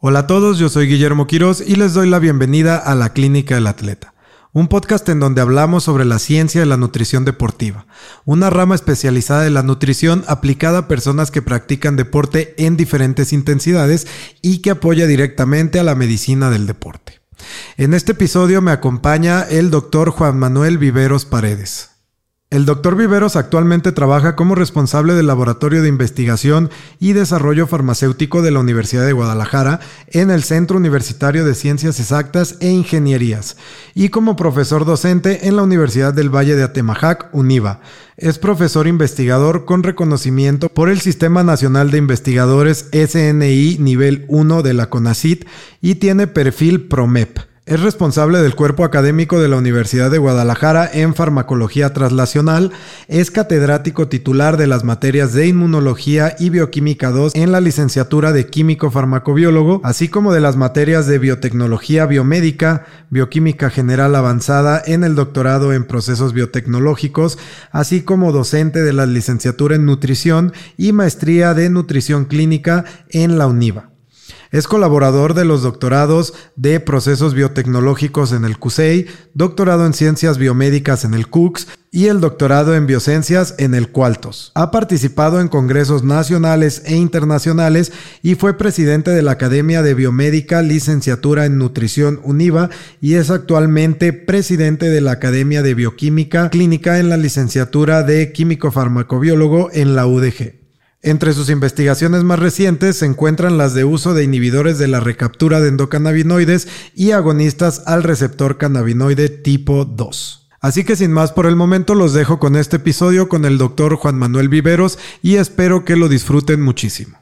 Hola a todos, yo soy Guillermo Quirós y les doy la bienvenida a La Clínica del Atleta, un podcast en donde hablamos sobre la ciencia de la nutrición deportiva, una rama especializada de la nutrición aplicada a personas que practican deporte en diferentes intensidades y que apoya directamente a la medicina del deporte. En este episodio me acompaña el Dr. Juan Manuel Viveros Paredes. El Dr. Viveros actualmente trabaja como responsable del Laboratorio de Investigación y Desarrollo Farmacéutico de la Universidad de Guadalajara en el Centro Universitario de Ciencias Exactas e Ingenierías y como profesor docente en la Universidad del Valle de Atemajac, UNIVA. Es profesor investigador con reconocimiento por el Sistema Nacional de Investigadores SNI Nivel 1 de la CONACYT y tiene perfil PROMEP. Es responsable del cuerpo académico de la Universidad de Guadalajara en farmacología translacional, es catedrático titular de las materias de Inmunología y Bioquímica 2 en la licenciatura de Químico Farmacobiólogo, así como de las materias de Biotecnología Biomédica, Bioquímica General Avanzada en el doctorado en Procesos Biotecnológicos, así como docente de la licenciatura en Nutrición y maestría de Nutrición Clínica en la UNIVA. Es colaborador de los doctorados de Procesos Biotecnológicos en el CUSEI, doctorado en Ciencias Biomédicas en el CUCS y el doctorado en Biociencias en el CUALTOS. Ha participado en congresos nacionales e internacionales y fue presidente de la Academia de Biomédica, licenciatura en Nutrición UNIVA y es actualmente presidente de la Academia de Bioquímica Clínica en la licenciatura de Químico Farmacobiólogo en la UDG. Entre sus investigaciones más recientes se encuentran las de uso de inhibidores de la recaptura de endocannabinoides y agonistas al receptor cannabinoide tipo 2. Así que sin más por el momento los dejo con este episodio con el Dr. Juan Manuel Viveros y espero que lo disfruten muchísimo.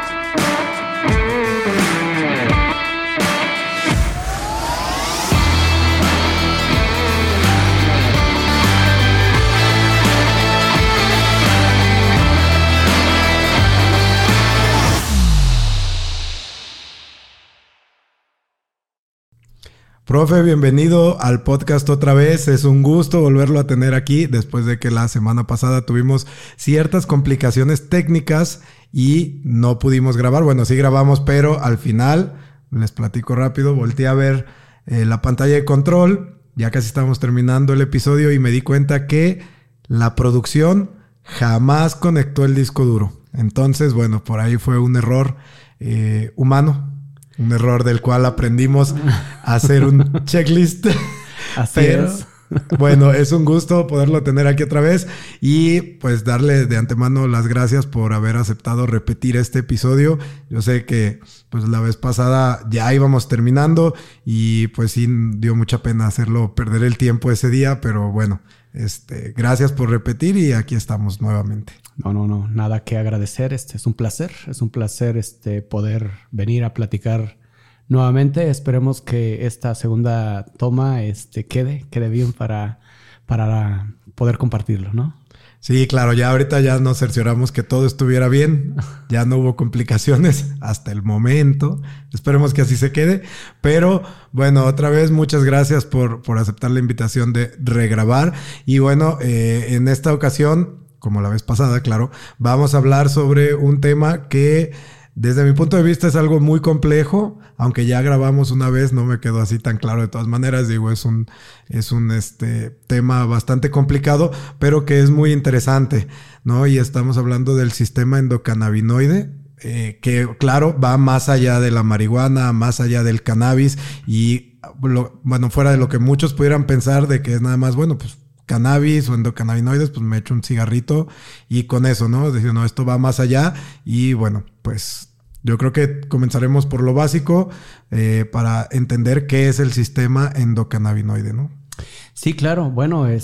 Profe, bienvenido al podcast otra vez. Es un gusto volverlo a tener aquí después de que la semana pasada tuvimos ciertas complicaciones técnicas y no pudimos grabar. Bueno, sí grabamos, pero al final, les platico rápido, volteé a ver la pantalla de control. Ya casi estamos terminando el episodio y me di cuenta que la producción jamás conectó el disco duro. Entonces, bueno, por ahí fue un error humano. Un error del cual aprendimos a hacer un checklist. Así es. Bueno, es un gusto poderlo tener aquí otra vez y pues darle de antemano las gracias por haber aceptado repetir este episodio. Yo sé que pues la vez pasada ya íbamos terminando y pues sí dio mucha pena hacerlo perder el tiempo ese día, pero bueno, gracias por repetir y aquí estamos nuevamente. No, nada que agradecer. Es un placer poder venir a platicar nuevamente. Esperemos que esta segunda toma quede bien para poder compartirlo, ¿no? Sí, claro, ya ahorita ya nos cercioramos que todo estuviera bien, ya no hubo complicaciones hasta el momento, esperemos que así se quede, pero bueno, otra vez muchas gracias por aceptar la invitación de regrabar y bueno, en esta ocasión, como la vez pasada, claro, vamos a hablar sobre un tema que desde mi punto de vista es algo muy complejo, aunque ya grabamos una vez, no me quedó así tan claro de todas maneras, digo, es un tema bastante complicado, pero que es muy interesante, ¿no? Y estamos hablando del sistema endocannabinoide, que claro, va más allá de la marihuana, más allá del cannabis y, bueno, fuera de lo que muchos pudieran pensar de que es nada más, bueno, pues cannabis o endocannabinoides, pues me echo un cigarrito y con eso, ¿no? Es decir, no, esto va más allá y bueno, pues yo creo que comenzaremos por lo básico para entender qué es el sistema endocannabinoide, ¿no? Sí, claro. Bueno, el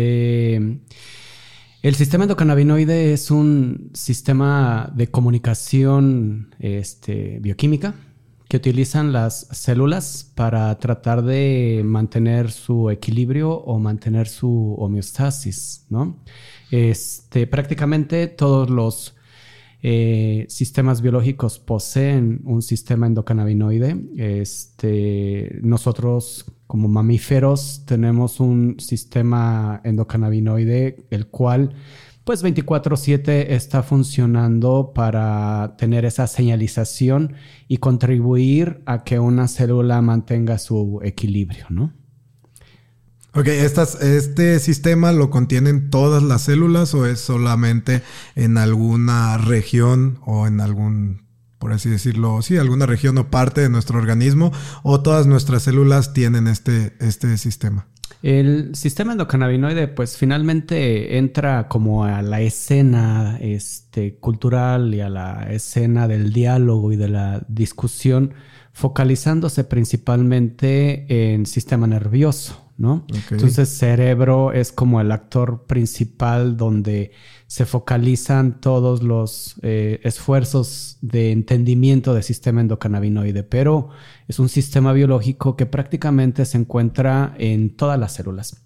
sistema endocannabinoide es un sistema de comunicación bioquímica que utilizan las células para tratar de mantener su equilibrio o mantener su homeostasis, ¿no? Prácticamente todos los sistemas biológicos poseen un sistema endocannabinoide. Nosotros como mamíferos tenemos un sistema endocannabinoide el cual pues 24/7 está funcionando para tener esa señalización y contribuir a que una célula mantenga su equilibrio, ¿no? Ok, ¿este sistema lo contienen todas las células o es solamente en alguna región o en algún, por así decirlo, sí, alguna región o parte de nuestro organismo, o todas nuestras células tienen este sistema? El sistema endocannabinoide pues finalmente entra como a la escena cultural y a la escena del diálogo y de la discusión, focalizándose principalmente en sistema nervioso, ¿no? Okay. Entonces cerebro es como el actor principal donde se focalizan todos los esfuerzos de entendimiento del sistema endocannabinoide, pero es un sistema biológico que prácticamente se encuentra en todas las células.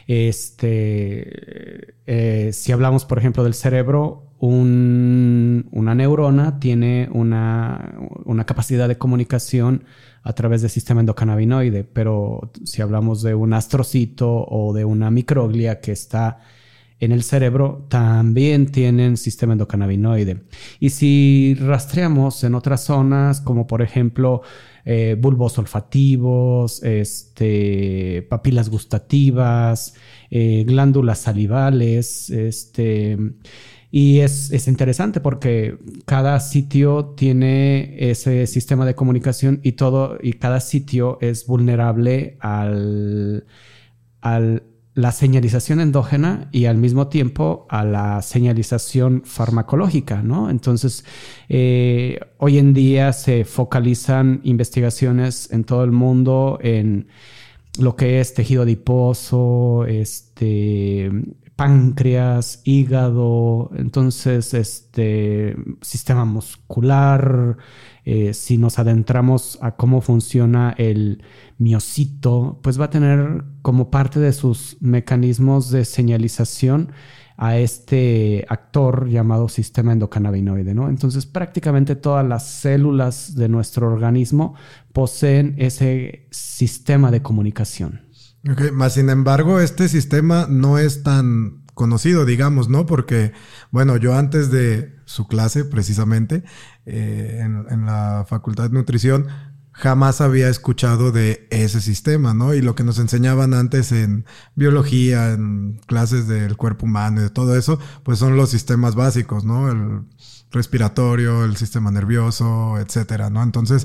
Si hablamos, por ejemplo, del cerebro, una neurona tiene una capacidad de comunicación a través del sistema endocannabinoide, pero si hablamos de un astrocito o de una microglia que está en el cerebro, también tienen sistema endocannabinoide. Y si rastreamos en otras zonas, como por ejemplo bulbos olfativos, papilas gustativas, glándulas salivales, y es interesante porque cada sitio tiene ese sistema de comunicación y cada sitio es vulnerable a la señalización endógena y al mismo tiempo a la señalización farmacológica, ¿no? Entonces, hoy en día se focalizan investigaciones en todo el mundo en lo que es tejido adiposo, páncreas, hígado, entonces sistema muscular. Si nos adentramos a cómo funciona el miocito, pues va a tener como parte de sus mecanismos de señalización a este actor llamado sistema endocannabinoide, ¿no? Entonces prácticamente todas las células de nuestro organismo poseen ese sistema de comunicación. Ok, más sin embargo, este sistema no es tan conocido, digamos, ¿no? Porque, bueno, yo antes de su clase, precisamente, en la Facultad de Nutrición, jamás había escuchado de ese sistema, ¿no? Y lo que nos enseñaban antes en biología, en clases del cuerpo humano y de todo eso, pues son los sistemas básicos, ¿no? El respiratorio, el sistema nervioso, etcétera, ¿no? Entonces,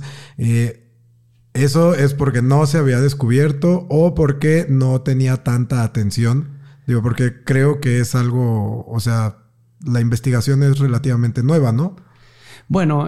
eso es porque no se había descubierto o porque no tenía tanta atención. Digo, porque creo que es algo, o sea, la investigación es relativamente nueva, ¿no? Bueno,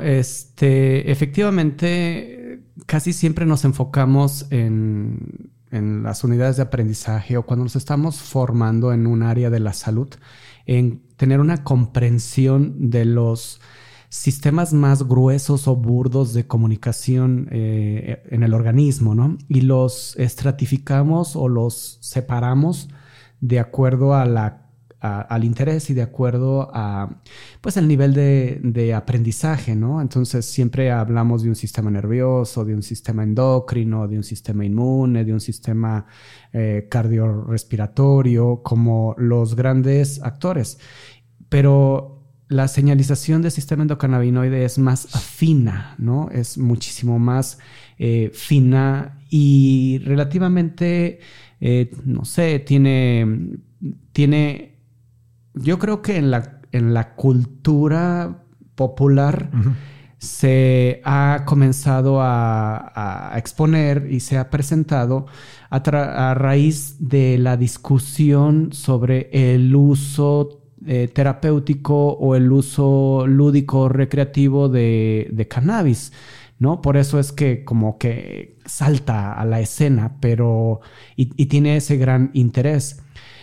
efectivamente, casi siempre nos enfocamos en las unidades de aprendizaje o cuando nos estamos formando en un área de la salud, en tener una comprensión de los sistemas más gruesos o burdos de comunicación en el organismo, ¿no? Y los estratificamos o los separamos de acuerdo al interés y de acuerdo a pues el nivel de aprendizaje, ¿no? Entonces siempre hablamos de un sistema nervioso, de un sistema endocrino, de un sistema inmune, de un sistema cardiorrespiratorio como los grandes actores. Pero la señalización del sistema endocannabinoide es más fina, ¿no? Es muchísimo más fina y relativamente, no sé, tiene, yo creo que en la cultura popular se ha comenzado a exponer y se ha presentado a raíz de la discusión sobre el uso terapéutico o el uso lúdico recreativo de cannabis, ¿no? Por eso es que como que salta a la escena, pero y tiene ese gran interés.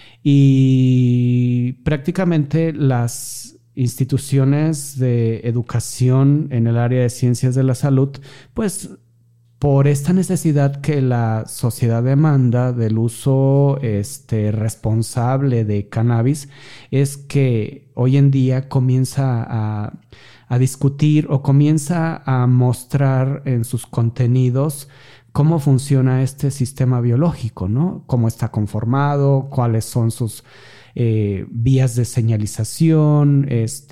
Y prácticamente las instituciones de educación en el área de ciencias de la salud, pues por esta necesidad que la sociedad demanda del uso responsable de cannabis, es que hoy en día comienza a discutir o comienza a mostrar en sus contenidos cómo funciona este sistema biológico, ¿no? Cómo está conformado, cuáles son sus vías de señalización,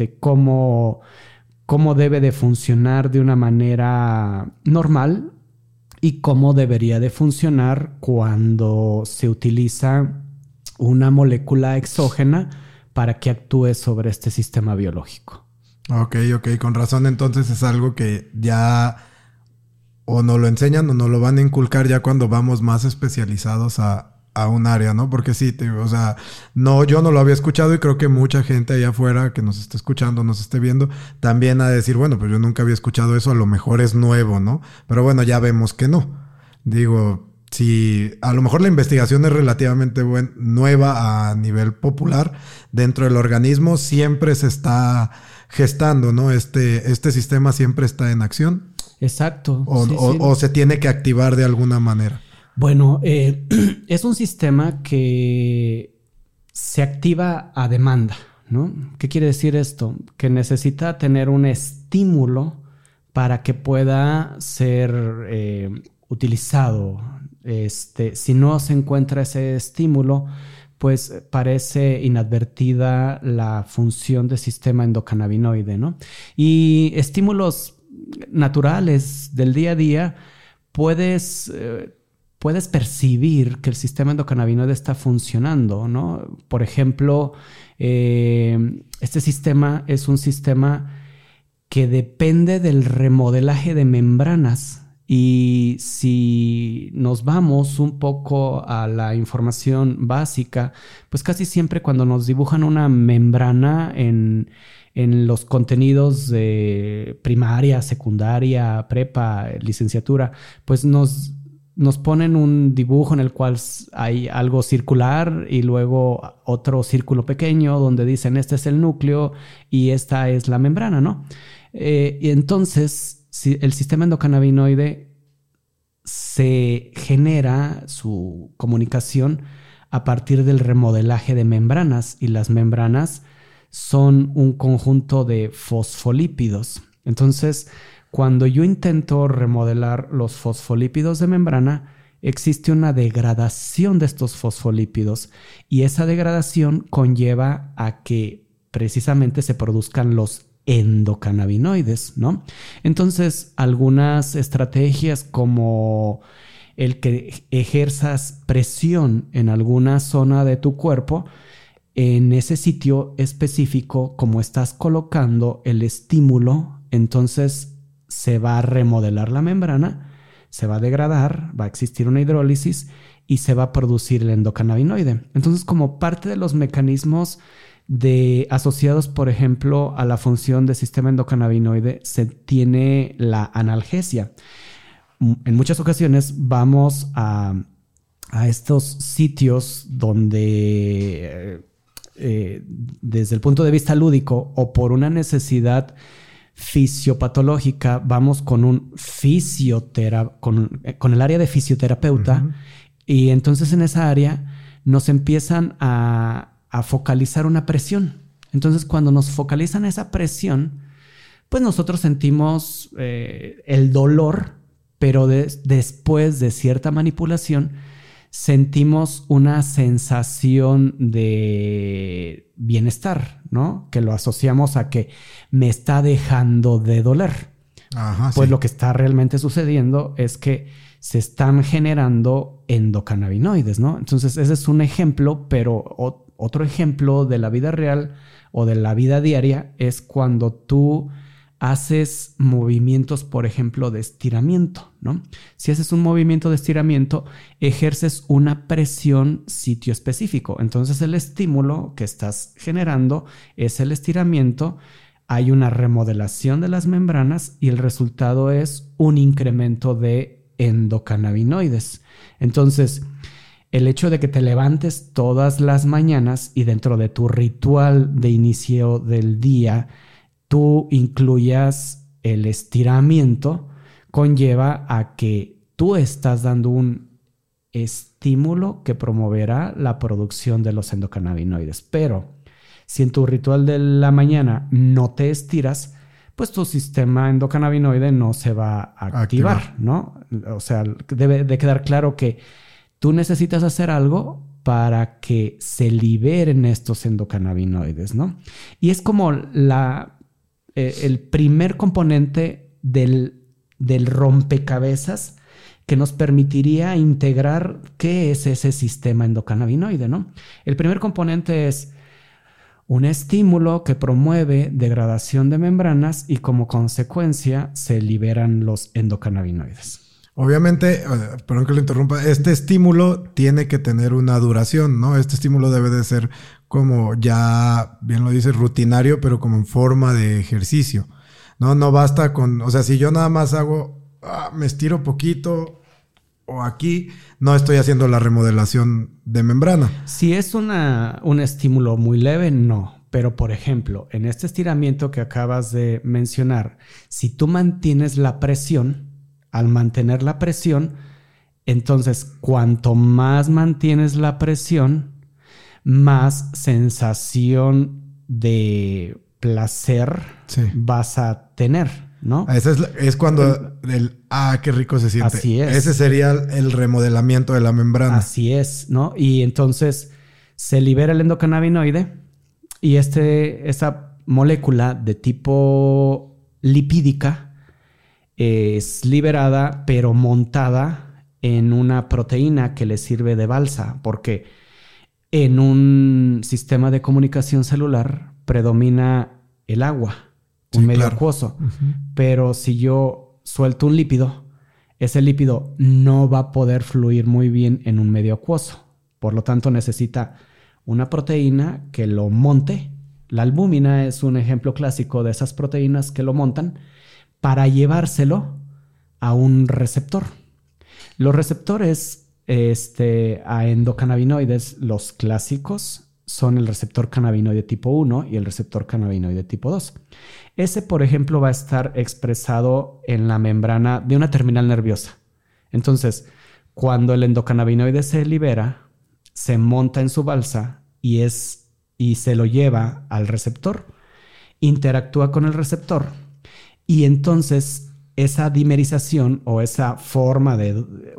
cómo debe de funcionar de una manera normal y cómo debería de funcionar cuando se utiliza una molécula exógena para que actúe sobre este sistema biológico. Ok, con razón. Entonces es algo que ya o nos lo enseñan o nos lo van a inculcar ya cuando vamos más especializados a un área, ¿no? Porque sí, o sea, no, yo no lo había escuchado y creo que mucha gente allá afuera que nos esté escuchando, nos esté viendo, también ha de decir, bueno, pues yo nunca había escuchado eso, a lo mejor es nuevo, ¿no? Pero bueno, ya vemos que no. Digo, si a lo mejor la investigación es relativamente nueva a nivel popular, dentro del organismo siempre se está gestando, ¿no? Este sistema siempre está en acción. Exacto. O se tiene que activar de alguna manera. Bueno, es un sistema que se activa a demanda, ¿no? ¿Qué quiere decir esto? Que necesita tener un estímulo para que pueda ser utilizado. Si no se encuentra ese estímulo, pues parece inadvertida la función del sistema endocannabinoide, ¿no? Y estímulos naturales del día a día, puedes percibir que el sistema endocannabinoide está funcionando, ¿no? Por ejemplo, este sistema es un sistema que depende del remodelaje de membranas. Y si nos vamos un poco a la información básica, pues casi siempre cuando nos dibujan una membrana en los contenidos de primaria, secundaria, prepa, licenciatura, pues nos ponen un dibujo en el cual hay algo circular y luego otro círculo pequeño donde dicen este es el núcleo y esta es la membrana, ¿no? Y entonces si el sistema endocannabinoide se genera su comunicación a partir del remodelaje de membranas, y las membranas son un conjunto de fosfolípidos. Entonces, cuando yo intento remodelar los fosfolípidos de membrana, existe una degradación de estos fosfolípidos y esa degradación conlleva a que precisamente se produzcan los endocannabinoides, ¿no? Entonces, algunas estrategias como el que ejerzas presión en alguna zona de tu cuerpo, en ese sitio específico, como estás colocando el estímulo, entonces se va a remodelar la membrana, se va a degradar, va a existir una hidrólisis y se va a producir el endocannabinoide. Entonces, como parte de los mecanismos asociados, por ejemplo, a la función del sistema endocannabinoide, se tiene la analgesia. En muchas ocasiones vamos a estos sitios donde desde el punto de vista lúdico o por una necesidad fisiopatológica vamos con un con el área de fisioterapeuta. Uh-huh. Y entonces en esa área nos empiezan a focalizar una presión. Entonces, cuando nos focalizan esa presión, pues nosotros sentimos el dolor, pero después de cierta manipulación, sentimos una sensación de bienestar, ¿no? Que lo asociamos a que me está dejando de doler. Ajá, pues sí. Lo que está realmente sucediendo es que se están generando endocannabinoides, ¿no? Entonces, ese es un ejemplo, pero otro ejemplo de la vida real o de la vida diaria es cuando tú haces movimientos, por ejemplo, de estiramiento, ¿no? Si haces un movimiento de estiramiento, ejerces una presión sitio específico. Entonces, el estímulo que estás generando es el estiramiento. Hay una remodelación de las membranas y el resultado es un incremento de endocannabinoides. Entonces, el hecho de que te levantes todas las mañanas y dentro de tu ritual de inicio del día tú incluyas el estiramiento, conlleva a que tú estás dando un estímulo que promoverá la producción de los endocannabinoides. Pero si en tu ritual de la mañana no te estiras, pues tu sistema endocannabinoide no se va a activar, ¿no? O sea, debe de quedar claro que tú necesitas hacer algo para que se liberen estos endocannabinoides, ¿no? Y es como el primer componente del rompecabezas que nos permitiría integrar qué es ese sistema endocannabinoide, ¿no? El primer componente es un estímulo que promueve degradación de membranas y como consecuencia se liberan los endocannabinoides. Obviamente, perdón que lo interrumpa, este estímulo tiene que tener una duración, ¿no? Este estímulo debe de ser como ya, bien lo dice, rutinario, pero como en forma de ejercicio, ¿no? No basta con, o sea, si yo nada más hago, me estiro poquito o aquí, no estoy haciendo la remodelación de membrana. Si es un estímulo muy leve, no. Pero, por ejemplo, en este estiramiento que acabas de mencionar, si tú mantienes la presión, al mantener la presión, entonces cuanto más mantienes la presión, más sensación de placer vas a tener, ¿no? Ese es cuando qué rico se siente. Así es. Ese sería el remodelamiento de la membrana. Así es, ¿no? Y entonces se libera el endocannabinoide y esa molécula de tipo lipídica es liberada, pero montada en una proteína que le sirve de balsa, porque en un sistema de comunicación celular predomina el agua, un medio acuoso. Uh-huh. Pero si yo suelto un lípido, ese lípido no va a poder fluir muy bien en un medio acuoso. Por lo tanto, necesita una proteína que lo monte. La albúmina es un ejemplo clásico de esas proteínas que lo montan para llevárselo a un receptor. Los receptores a endocannabinoides, los clásicos, son el receptor cannabinoide tipo 1 y el receptor cannabinoide tipo 2. Ese, por ejemplo, va a estar expresado en la membrana de una terminal nerviosa. Entonces, cuando el endocannabinoide se libera, se monta en su balsa y se lo lleva al receptor, interactúa con el receptor y entonces esa dimerización o esa forma de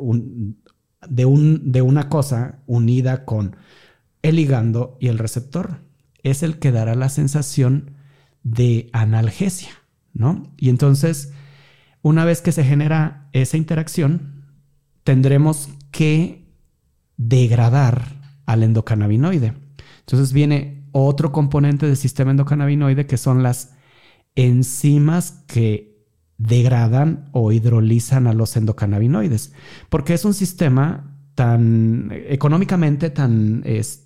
una cosa unida con el ligando y el receptor es el que dará la sensación de analgesia, ¿no? Y entonces, una vez que se genera esa interacción, tendremos que degradar al endocannabinoide. Entonces viene otro componente del sistema endocannabinoide que son las enzimas que degradan o hidrolizan a los endocannabinoides, porque es un sistema tan económicamente tan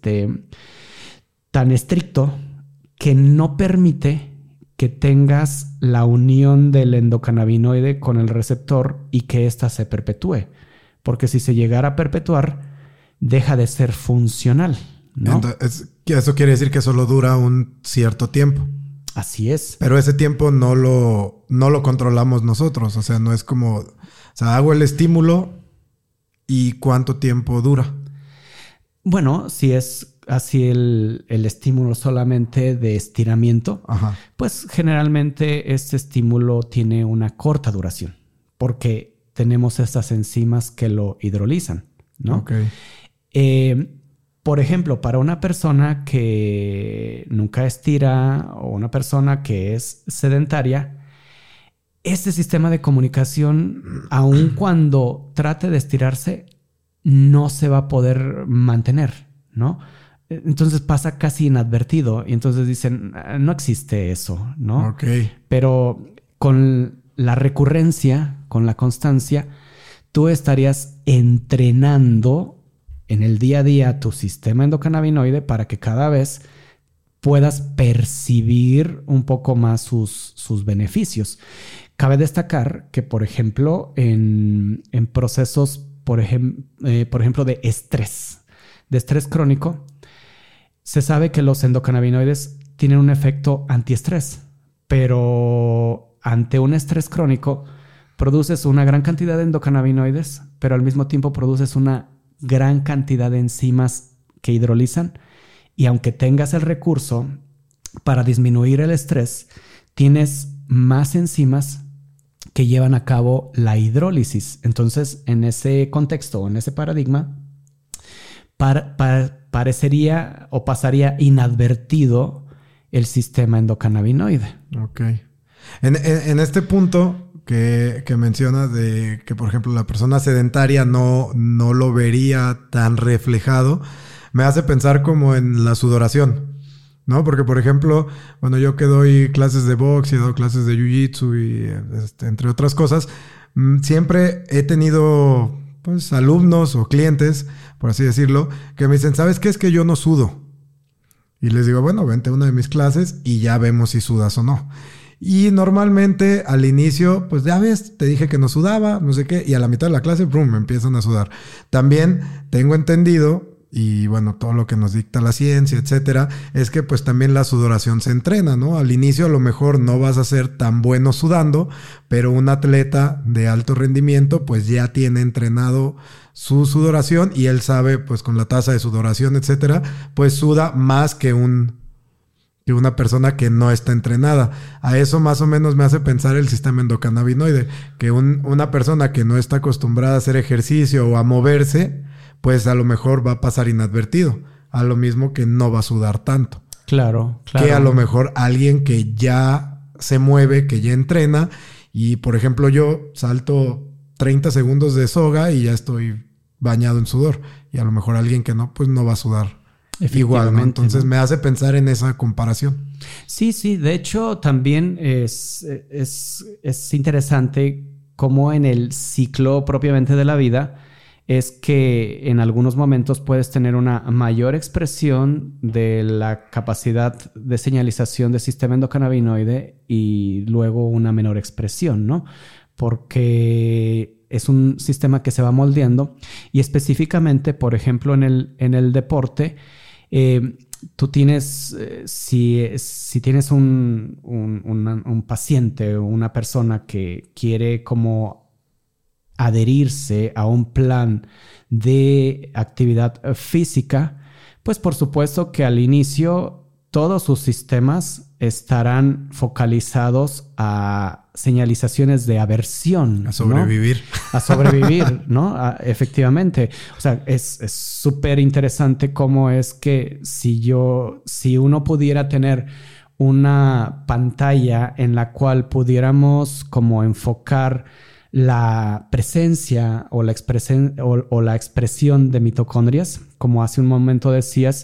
estricto que no permite que tengas la unión del endocannabinoide con el receptor y que ésta se perpetúe, porque si se llegara a perpetuar deja de ser funcional, ¿no? Entonces, eso quiere decir que solo dura un cierto tiempo. Así es. Pero ese tiempo no lo controlamos nosotros. O sea, no es como... O sea, hago el estímulo y ¿cuánto tiempo dura? Bueno, si es así el estímulo solamente de estiramiento, ajá, pues generalmente este estímulo tiene una corta duración porque tenemos estas enzimas que lo hidrolizan, ¿no? Okay. Por ejemplo, para una persona que nunca estira o una persona que es sedentaria, este sistema de comunicación, aun cuando trate de estirarse, no se va a poder mantener, ¿no? Entonces pasa casi inadvertido y entonces dicen, no existe eso, ¿no? Okay. Pero con la recurrencia, con la constancia, tú estarías entrenando en el día a día tu sistema endocannabinoide para que cada vez puedas percibir un poco más sus beneficios. Cabe destacar que, por ejemplo, en procesos, por ejemplo, de estrés crónico, se sabe que los endocannabinoides tienen un efecto antiestrés, pero ante un estrés crónico produces una gran cantidad de endocannabinoides, pero al mismo tiempo produces una gran cantidad de enzimas que hidrolizan y aunque tengas el recurso para disminuir el estrés, tienes más enzimas que llevan a cabo la hidrólisis. Entonces, en ese contexto, en ese paradigma, parecería o pasaría inadvertido el sistema endocannabinoide. Ok. En este punto que mencionas de que, por ejemplo, la persona sedentaria no lo vería tan reflejado, me hace pensar como en la sudoración, ¿no? Porque, por ejemplo, bueno, yo que doy clases de box y doy clases de jiu-jitsu y entre otras cosas, siempre he tenido pues alumnos o clientes, por así decirlo, que me dicen, ¿sabes qué? Es que yo no sudo. Y les digo, bueno, vente a una de mis clases y ya vemos si sudas o no. Y normalmente al inicio, pues ya ves, te dije que no sudaba, no sé qué, y a la mitad de la clase, ¡prum!, me empiezan a sudar. También tengo entendido, y bueno, todo lo que nos dicta la ciencia, etcétera, es que pues también la sudoración se entrena, ¿no? Al inicio a lo mejor no vas a ser tan bueno sudando, pero un atleta de alto rendimiento pues ya tiene entrenado su sudoración y él sabe pues con la tasa de sudoración, etcétera, pues suda más que una persona que no está entrenada. A eso más o menos me hace pensar el sistema endocannabinoide, que una persona que no está acostumbrada a hacer ejercicio o a moverse, pues a lo mejor va a pasar inadvertido, a lo mismo que no va a sudar tanto. Claro. Que a lo mejor alguien que ya se mueve, que ya entrena, y por ejemplo yo salto 30 segundos de soga y ya estoy bañado en sudor, y a lo mejor alguien que no, pues no va a sudar igual, ¿no? Entonces, ¿no? Me hace pensar en esa comparación. Sí. De hecho, también es interesante cómo en el ciclo propiamente de la vida es que en algunos momentos puedes tener una mayor expresión de la capacidad de señalización del sistema endocannabinoide y luego una menor expresión, ¿no? Porque es un sistema que se va moldeando y específicamente, por ejemplo, en el deporte, tú tienes, si tienes un paciente o una persona que quiere como adherirse a un plan de actividad física, pues por supuesto que al inicio todos sus sistemas estarán focalizados a señalizaciones de aversión. A sobrevivir. ¿No? A sobrevivir, ¿no? Efectivamente. O sea, es súper interesante cómo es que si uno pudiera tener una pantalla en la cual pudiéramos como enfocar la presencia o la expresión de mitocondrias, como hace un momento decías,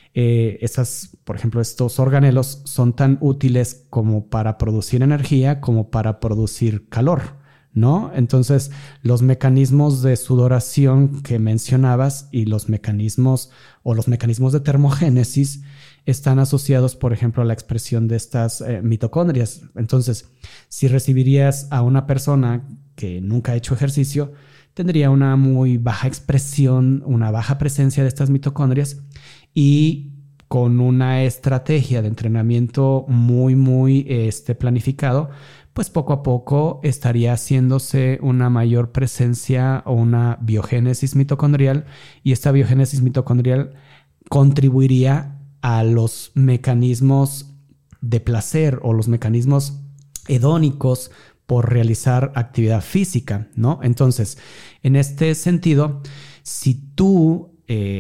por ejemplo, estos organelos son tan útiles como para producir energía como para producir calor, ¿no? Entonces, los mecanismos de sudoración que mencionabas y los mecanismos de termogénesis están asociados, por ejemplo, a la expresión de estas mitocondrias. Entonces, si recibirías a una persona que nunca ha hecho ejercicio, tendría una muy baja expresión, una baja presencia de estas mitocondrias y con una estrategia de entrenamiento muy planificado, pues poco a poco estaría haciéndose una mayor presencia o una biogénesis mitocondrial y esta biogénesis mitocondrial contribuiría a los mecanismos de placer o los mecanismos hedónicos por realizar actividad física, ¿no? Entonces, en este sentido, si tú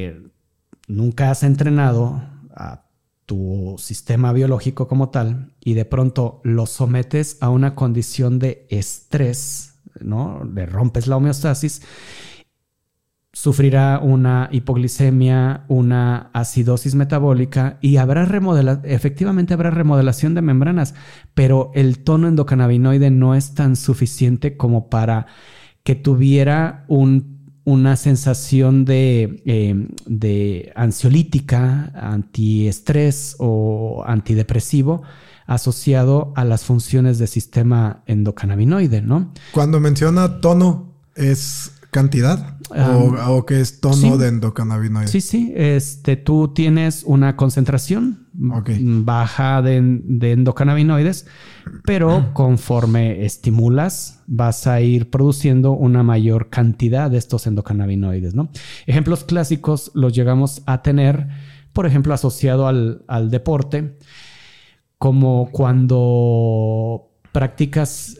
nunca has entrenado a tu sistema biológico como tal y de pronto lo sometes a una condición de estrés, ¿no? Le rompes la homeostasis, sufrirá una hipoglicemia, una acidosis metabólica y efectivamente habrá remodelación de membranas, pero el tono endocannabinoide no es tan suficiente como para que tuviera una sensación de ansiolítica, antiestrés o antidepresivo asociado a las funciones del sistema endocannabinoide, ¿no? Cuando menciona tono, ¿es cantidad o qué es tono de endocannabinoide? Sí. Tú tienes una concentración baja de endocannabinoides, pero conforme estimulas vas a ir produciendo una mayor cantidad de estos endocannabinoides, ¿no? Ejemplos clásicos los llegamos a tener, por ejemplo, asociado al deporte, como cuando practicas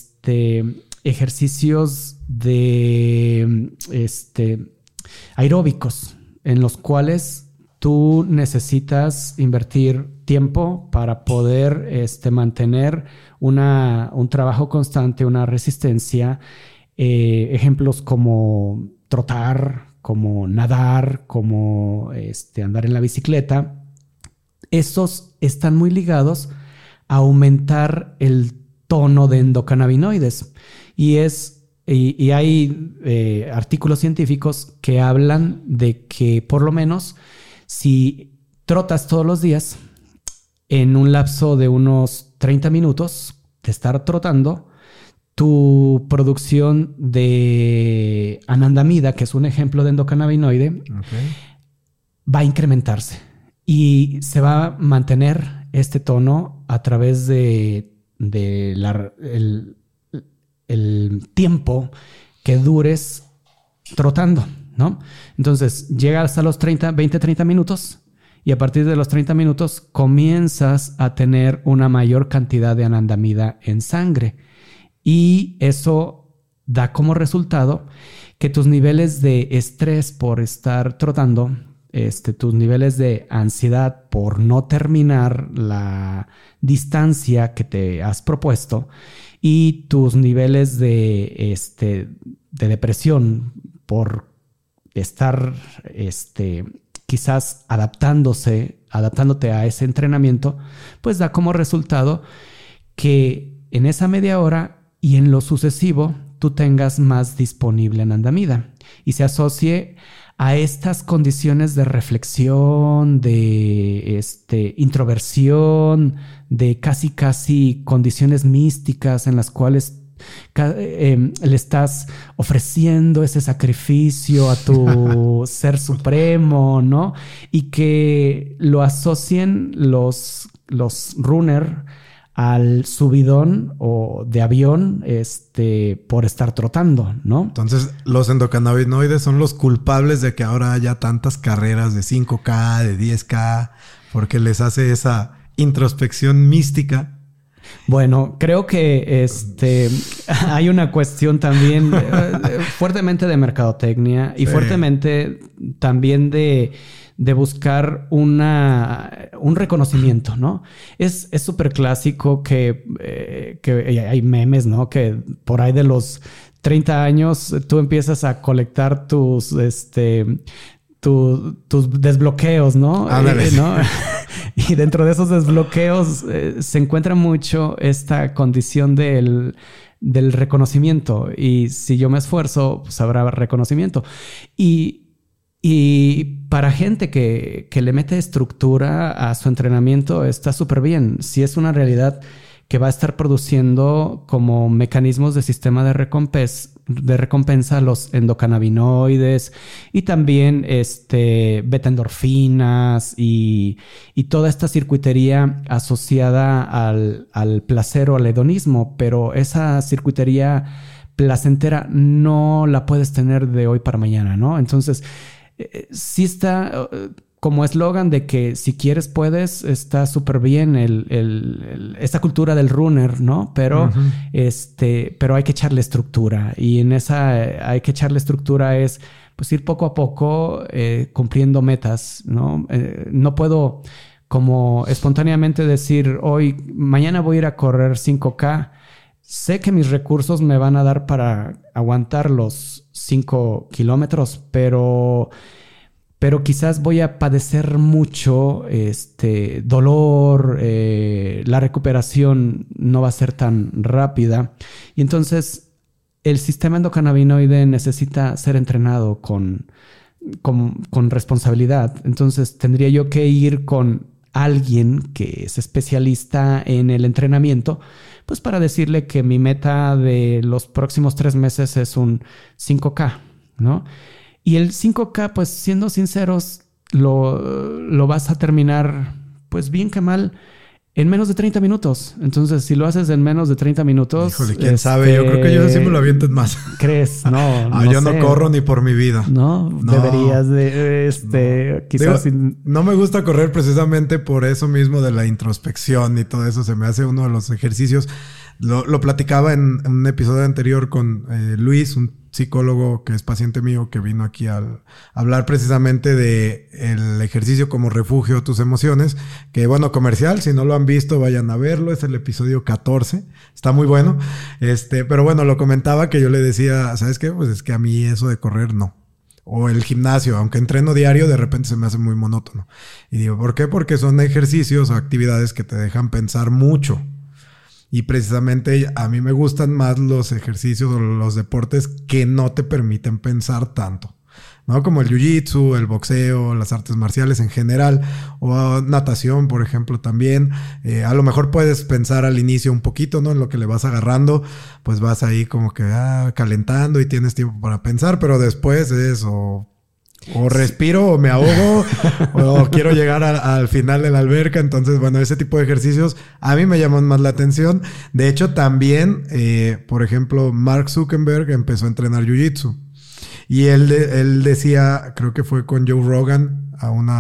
ejercicios de aeróbicos en los cuales tú necesitas invertir tiempo para poder mantener un trabajo constante, una resistencia. Ejemplos como trotar, como nadar, como andar en la bicicleta. Esos están muy ligados a aumentar el tono de endocannabinoides. Y hay artículos científicos que hablan de que por lo menos si trotas todos los días en un lapso de unos 30 minutos de estar trotando, tu producción de anandamida, que es un ejemplo de endocannabinoide, va a incrementarse y se va a mantener este tono a través de el tiempo que dures trotando, ¿no? Entonces llegas a los 20-30 minutos y a partir de los 30 minutos comienzas a tener una mayor cantidad de anandamida en sangre. Y eso da como resultado que tus niveles de estrés por estar trotando, tus niveles de ansiedad por no terminar la distancia que te has propuesto y tus niveles de depresión por estar quizás adaptándote a ese entrenamiento, pues da como resultado que en esa media hora y en lo sucesivo tú tengas más disponible anandamida y se asocie a estas condiciones de reflexión, de introversión, de casi condiciones místicas en las cuales le estás ofreciendo ese sacrificio a tu ser supremo, ¿no? Y que lo asocien los runner al subidón o de avión por estar trotando, ¿no? Entonces, los endocannabinoides son los culpables de que ahora haya tantas carreras de 5K, de 10K, porque les hace esa introspección mística. Bueno, creo que hay una cuestión también fuertemente de mercadotecnia y fuertemente también de buscar un reconocimiento, ¿no? Es súper clásico que hay memes, ¿no? Que por ahí de los 30 años tú empiezas a colectar tus desbloqueos, ¿no? ¿no? Y dentro de esos desbloqueos se encuentra mucho esta condición del reconocimiento. Y si yo me esfuerzo, pues habrá reconocimiento. Y para gente que le mete estructura a su entrenamiento está súper bien. Si es una realidad que va a estar produciendo como mecanismos de sistema de recompensa los endocannabinoides y también beta endorfinas y toda esta circuitería asociada al placer o al hedonismo, pero esa circuitería placentera no la puedes tener de hoy para mañana, ¿no? Entonces, sí está como eslogan de que si quieres puedes, está súper bien esta cultura del runner, ¿no? Pero, pero hay que echarle estructura y en esa hay que echarle estructura es pues ir poco a poco cumpliendo metas, ¿no? No puedo como espontáneamente decir mañana voy a ir a correr 5K. Sé que mis recursos me van a dar para aguantar los 5 kilómetros, pero quizás voy a padecer mucho dolor, la recuperación no va a ser tan rápida. Y entonces el sistema endocannabinoide necesita ser entrenado con responsabilidad. Entonces tendría yo que ir con alguien que es especialista en el entrenamiento, pues para decirle que mi meta de los próximos 3 meses es un 5K, ¿no? Y el 5K, pues siendo sinceros, lo vas a terminar, pues bien que mal, en menos de 30 minutos. Entonces, si lo haces en menos de 30 minutos... Híjole, quién sabe. Yo creo que yo sí me lo aviento en más. ¿Crees? No yo sé. No corro ni por mi vida. No. Deberías de... quizás... Digo, no me gusta correr precisamente por eso mismo de la introspección y todo eso. Se me hace uno de los ejercicios Lo platicaba en un episodio anterior con Luis, un psicólogo que es paciente mío, que vino aquí a hablar precisamente de el ejercicio como refugio de tus emociones, que bueno, comercial, si no lo han visto, vayan a verlo, es el episodio 14, está muy bueno, pero bueno, lo comentaba que yo le decía, ¿sabes qué? Pues es que a mí eso de correr no. O el gimnasio, aunque entreno diario, de repente se me hace muy monótono. Y digo, ¿por qué? Porque son ejercicios o actividades que te dejan pensar mucho. Y precisamente a mí me gustan más los ejercicios o los deportes que no te permiten pensar tanto, ¿no? Como el jiu-jitsu, el boxeo, las artes marciales en general, o natación, por ejemplo, también. A lo mejor puedes pensar al inicio un poquito, ¿no? En lo que le vas agarrando, pues vas ahí como que calentando y tienes tiempo para pensar, pero después es o respiro o me ahogo o quiero llegar al final de la alberca. Entonces, bueno, ese tipo de ejercicios a mí me llaman más la atención. De hecho, también, por ejemplo, Mark Zuckerberg empezó a entrenar jiu-jitsu. Y él decía, creo que fue con Joe Rogan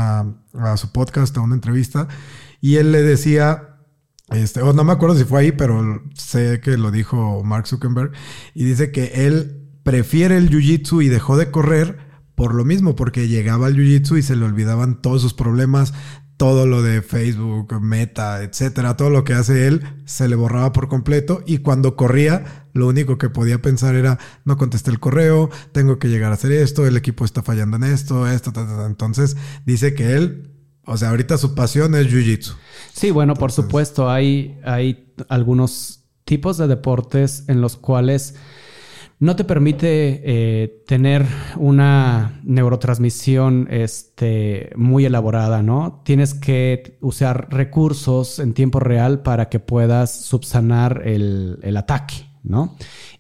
a su podcast, a una entrevista, y él le decía, no me acuerdo si fue ahí, pero sé que lo dijo Mark Zuckerberg, y dice que él prefiere el jiu-jitsu y dejó de correr por lo mismo, porque llegaba al jiu-jitsu y se le olvidaban todos sus problemas, todo lo de Facebook, Meta, etcétera, todo lo que hace él se le borraba por completo, y cuando corría lo único que podía pensar era, no contesté el correo, tengo que llegar a hacer esto, el equipo está fallando en esto. Entonces dice que él, o sea, ahorita su pasión es jiu-jitsu. Sí, bueno, por supuesto, hay algunos tipos de deportes en los cuales no te permite tener una neurotransmisión muy elaborada, ¿no? Tienes que usar recursos en tiempo real para que puedas subsanar el ataque, ¿no?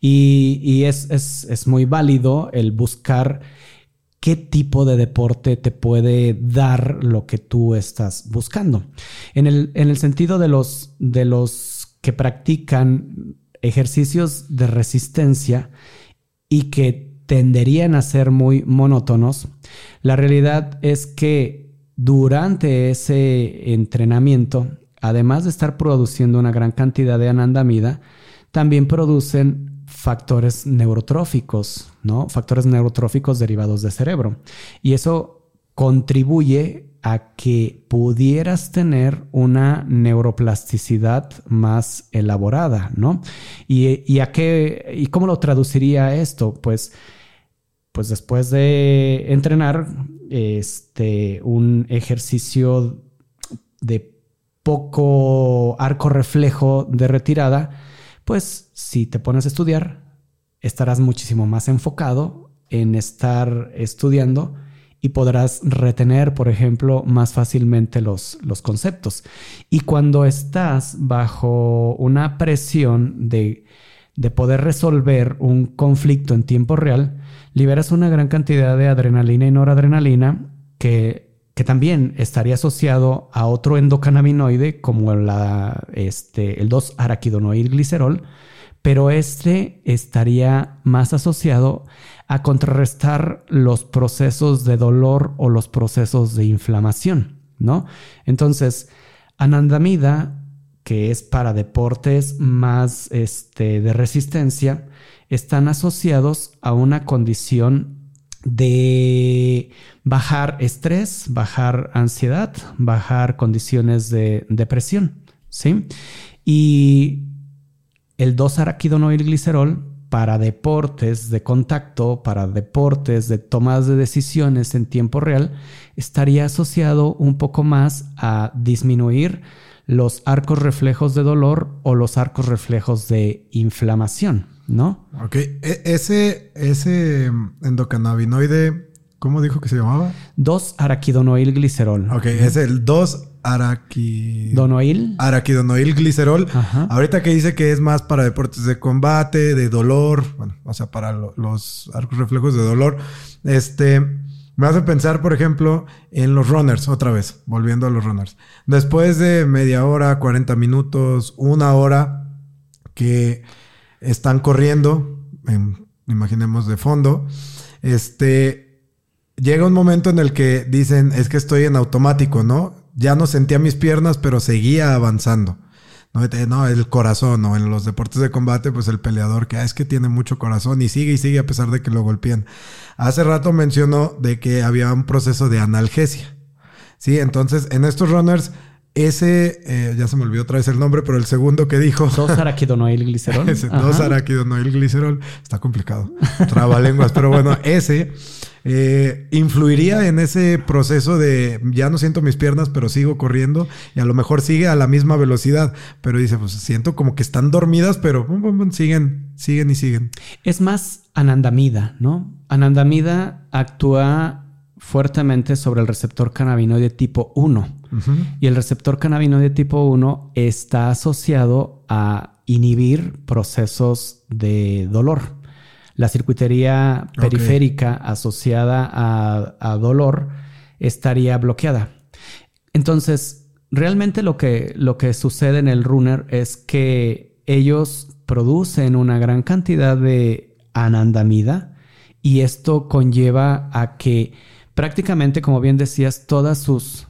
Y es muy válido el buscar qué tipo de deporte te puede dar lo que tú estás buscando. En el sentido de los que practican ejercicios de resistencia y que tenderían a ser muy monótonos, la realidad es que durante ese entrenamiento, además de estar produciendo una gran cantidad de anandamida, también producen factores neurotróficos, ¿no? Factores neurotróficos derivados de cerebro. Y eso contribuye a que pudieras tener una neuroplasticidad más elaborada, ¿no? ¿Y cómo lo traduciría esto? Pues después de entrenar un ejercicio de poco arco reflejo de retirada, pues si te pones a estudiar, estarás muchísimo más enfocado en estar estudiando y podrás retener, por ejemplo, más fácilmente los conceptos. Y cuando estás bajo una presión de poder resolver un conflicto en tiempo real, liberas una gran cantidad de adrenalina y noradrenalina que también estaría asociado a otro endocannabinoide como el 2-araquidonoilglicerol, pero estaría más asociado a contrarrestar los procesos de dolor o los procesos de inflamación, ¿no? Entonces, anandamida, que es para deportes más de resistencia, están asociados a una condición de bajar estrés, bajar ansiedad, bajar condiciones de depresión, ¿sí? Y el 2-araquidonoilglicerol para deportes de contacto, para deportes de tomas de decisiones en tiempo real, estaría asociado un poco más a disminuir los arcos reflejos de dolor o los arcos reflejos de inflamación, ¿no? Ok. Ese endocannabinoide, ¿cómo dijo que se llamaba? 2-araquidonoilglicerol. Ok, es el 2-araquidonoilglicerol. Ahorita que dice que es más para deportes de combate, de dolor, bueno, o sea, para los arcos reflejos de dolor, me hace pensar, por ejemplo, en los runners, otra vez, volviendo a los runners. Después de media hora, 40 minutos, una hora que están corriendo, imaginemos de fondo, llega un momento en el que dicen, es que estoy en automático, ¿no? Ya no sentía mis piernas, pero seguía avanzando, No, el corazón, ¿no? En los deportes de combate, pues el peleador que es que tiene mucho corazón y sigue a pesar de que lo golpeen. Hace rato mencionó de que había un proceso de analgesia. Sí, entonces en estos runners, ya se me olvidó otra vez el nombre, pero el segundo que dijo... 2-araquidonoilglicerol. 2-araquidonoilglicerol. Está complicado. Trabalenguas. Pero bueno, influiría en ese proceso de ya no siento mis piernas, pero sigo corriendo y a lo mejor sigue a la misma velocidad. Pero dice, pues siento como que están dormidas, pero siguen y siguen. Es más anandamida, ¿no? Anandamida actúa fuertemente sobre el receptor cannabinoide tipo 1. Uh-huh. Y el receptor cannabinoide tipo 1 está asociado a inhibir procesos de dolor. La circuitería periférica asociada a dolor estaría bloqueada. Entonces, realmente lo que sucede en el runner es que ellos producen una gran cantidad de anandamida y esto conlleva a que prácticamente, como bien decías, todos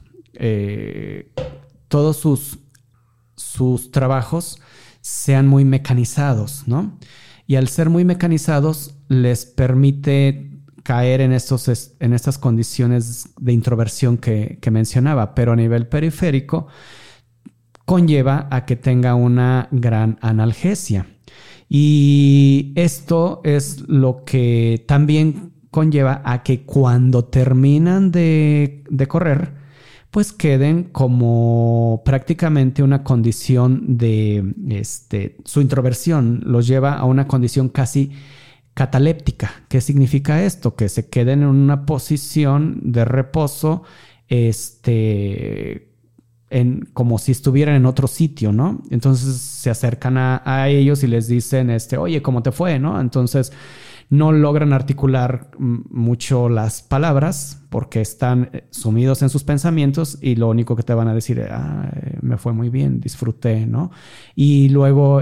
sus trabajos sean muy mecanizados, ¿no? Y al ser muy mecanizados, les permite caer en estas condiciones de introversión que mencionaba, pero a nivel periférico conlleva a que tenga una gran analgesia. Y esto es lo que también conlleva a que cuando terminan de correr, pues queden como prácticamente una condición de su introversión los lleva a una condición casi cataléptica. ¿Qué significa esto? Que se queden en una posición de reposo, como si estuvieran en otro sitio, ¿no? Entonces se acercan a ellos y les dicen, oye, ¿cómo te fue? ¿No? Entonces no logran articular mucho las palabras porque están sumidos en sus pensamientos y lo único que te van a decir es, me fue muy bien, disfruté, ¿no? Y luego,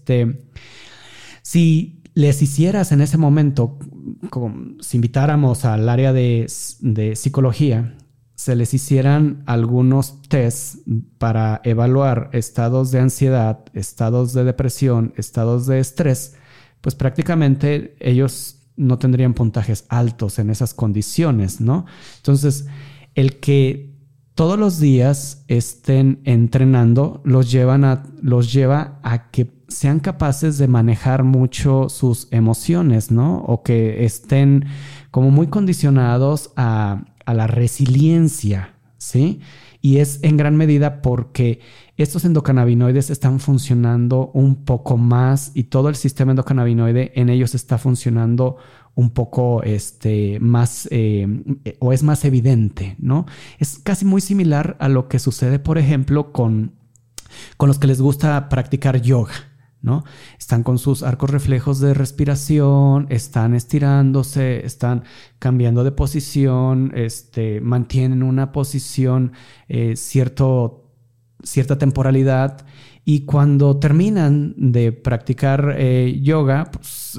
si les hicieras en ese momento, si invitáramos al área de psicología, se les hicieran algunos tests para evaluar estados de ansiedad, estados de depresión, estados de estrés, pues prácticamente ellos no tendrían puntajes altos en esas condiciones, ¿no? Entonces, el que todos los días estén entrenando los lleva a que sean capaces de manejar mucho sus emociones, ¿no? O que estén como muy condicionados a la resiliencia, ¿sí? Y es en gran medida porque estos endocannabinoides están funcionando un poco más y todo el sistema endocannabinoide en ellos está funcionando un poco más o es más evidente, ¿no? Es casi muy similar a lo que sucede, por ejemplo, con los que les gusta practicar yoga, ¿no? Están con sus arcos reflejos de respiración, están estirándose, están cambiando de posición, mantienen una posición cierta temporalidad y cuando terminan de practicar yoga, pues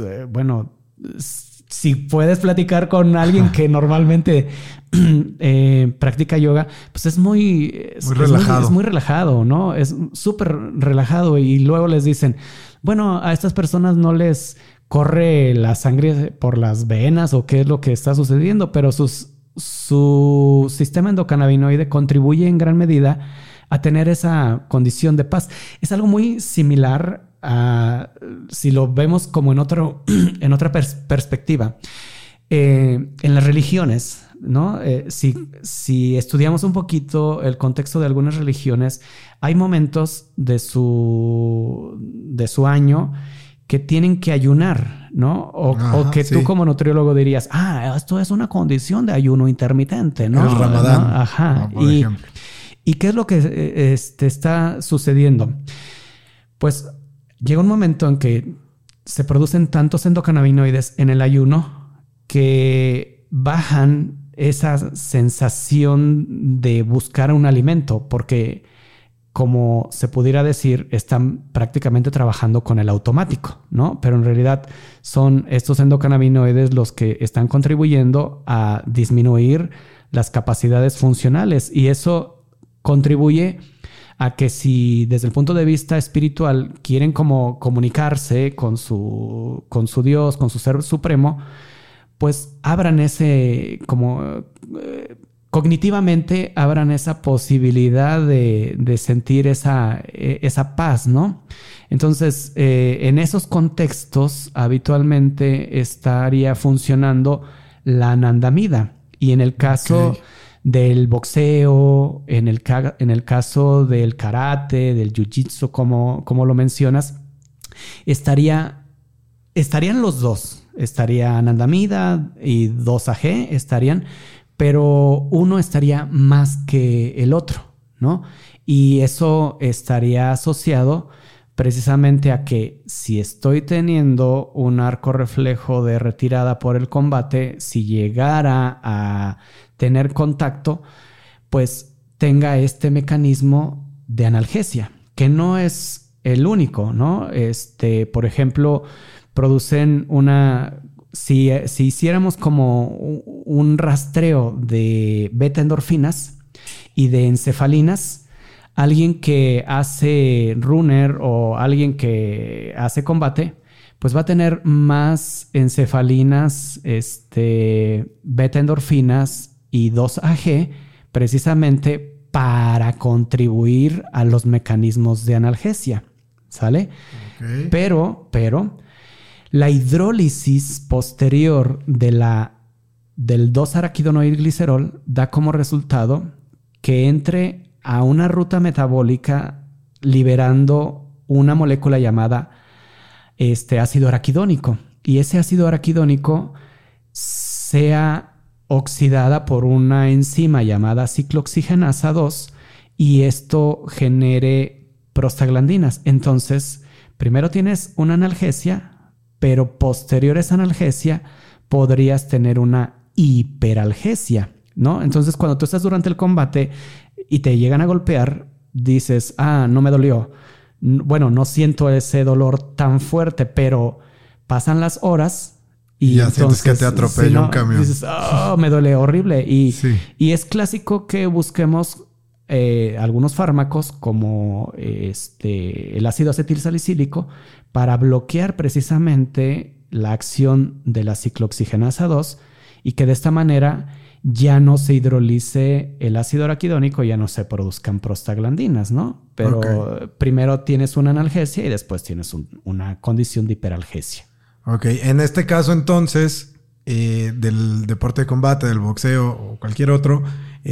si puedes platicar con alguien que normalmente practica yoga, pues es muy relajado, ¿no? Es súper relajado y luego les dicen, bueno, a estas personas no les corre la sangre por las venas o qué es lo que está sucediendo, pero su sistema endocannabinoide contribuye en gran medida a tener esa condición de paz. Es algo muy similar si lo vemos como en otra perspectiva. En las religiones, ¿no? Si estudiamos un poquito el contexto de algunas religiones, hay momentos de su año que tienen que ayunar, ¿no? O que tú como nutriólogo dirías, esto es una condición de ayuno intermitente, ¿no? El Ramadán. ¿No? Ajá. Por ejemplo. ¿Y qué es lo que está sucediendo? Pues llega un momento en que se producen tantos endocannabinoides en el ayuno que bajan esa sensación de buscar un alimento, porque como se pudiera decir, están prácticamente trabajando con el automático, ¿no? Pero en realidad son estos endocannabinoides los que están contribuyendo a disminuir las capacidades funcionales y eso contribuye a que si desde el punto de vista espiritual quieren como comunicarse con su Dios, con su ser supremo, pues abran cognitivamente abran esa posibilidad de sentir esa paz, ¿no? Entonces, en esos contextos habitualmente estaría funcionando la anandamida. Y en el caso del boxeo, en el caso del karate, del jiu-jitsu, como lo mencionas, estarían los dos. Estaría anandamida y 2AG estarían, pero uno estaría más que el otro, ¿no? Y eso estaría asociado precisamente a que si estoy teniendo un arco reflejo de retirada por el combate, si llegara a tener contacto, pues tenga este mecanismo de analgesia, que no es el único, ¿no? Por ejemplo, producen si hiciéramos como un rastreo de beta endorfinas y de encefalinas, alguien que hace runner o alguien que hace combate, pues va a tener más encefalinas, beta endorfinas y 2AG precisamente para contribuir a los mecanismos de analgesia, ¿sale? Okay. Pero la hidrólisis posterior del 2-araquidonoilglicerol da como resultado que entre a una ruta metabólica liberando una molécula llamada ácido araquidónico. Y ese ácido araquidónico sea oxidada por una enzima llamada ciclooxigenasa 2 y esto genere prostaglandinas. Entonces, primero tienes una analgesia, pero posterior a esa analgesia podrías tener una hiperalgesia, ¿no? Entonces, cuando tú estás durante el combate y te llegan a golpear, dices, no me dolió. Bueno, no siento ese dolor tan fuerte, pero pasan las horas y ya entonces sientes que te atropella un camión. Dices, me duele horrible. Y es clásico que busquemos algunos fármacos como el ácido acetilsalicílico para bloquear precisamente la acción de la ciclooxigenasa 2 y que de esta manera ya no se hidrolice el ácido araquidónico, ya no se produzcan prostaglandinas, ¿no? Pero primero tienes una analgesia y después tienes una condición de hiperalgesia. Ok, en este caso entonces, del deporte de combate, del boxeo o cualquier otro,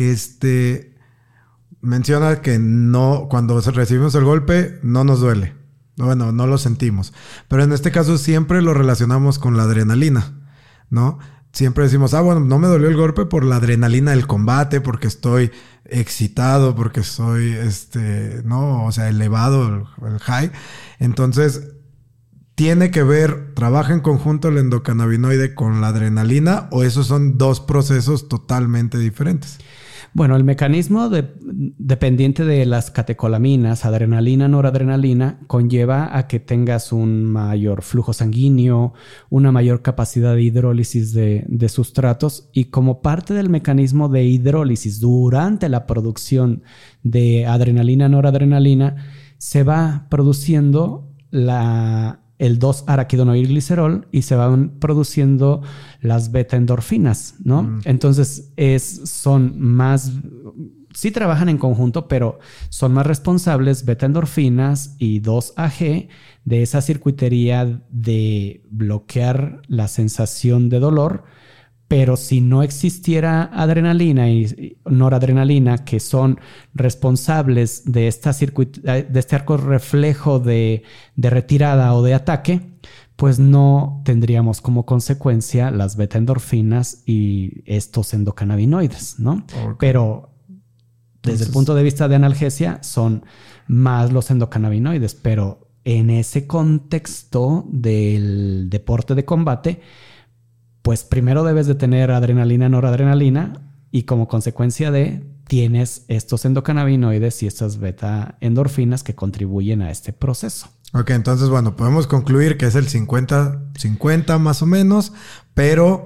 menciona que no, cuando recibimos el golpe no nos duele. Bueno, no lo sentimos. Pero en este caso siempre lo relacionamos con la adrenalina, ¿no? Siempre decimos, bueno, no me dolió el golpe por la adrenalina del combate, porque estoy excitado, porque soy, ¿no? O sea, elevado el high. Entonces, ¿tiene que ver, trabaja en conjunto el endocannabinoide con la adrenalina o esos son dos procesos totalmente diferentes? Bueno, el mecanismo dependiente de las catecolaminas, adrenalina, noradrenalina, conlleva a que tengas un mayor flujo sanguíneo, una mayor capacidad de hidrólisis de sustratos y como parte del mecanismo de hidrólisis durante la producción de adrenalina, noradrenalina, se va produciendo el 2-araquidonoilglicerol y se van produciendo las beta endorfinas, ¿no? Entonces son más, sí trabajan en conjunto, pero son más responsables beta endorfinas y 2AG de esa circuitería de bloquear la sensación de dolor. Pero si no existiera adrenalina y noradrenalina, que son responsables de este arco reflejo de retirada o de ataque, pues no tendríamos como consecuencia las beta endorfinas y estos endocannabinoides, ¿no? Okay. Pero desde el punto de vista de analgesia son más los endocannabinoides, pero en ese contexto del deporte de combate, pues primero debes de tener adrenalina, noradrenalina y como consecuencia tienes estos endocannabinoides y estas beta endorfinas que contribuyen a este proceso. Ok, entonces bueno, podemos concluir que es el 50-50 más o menos, pero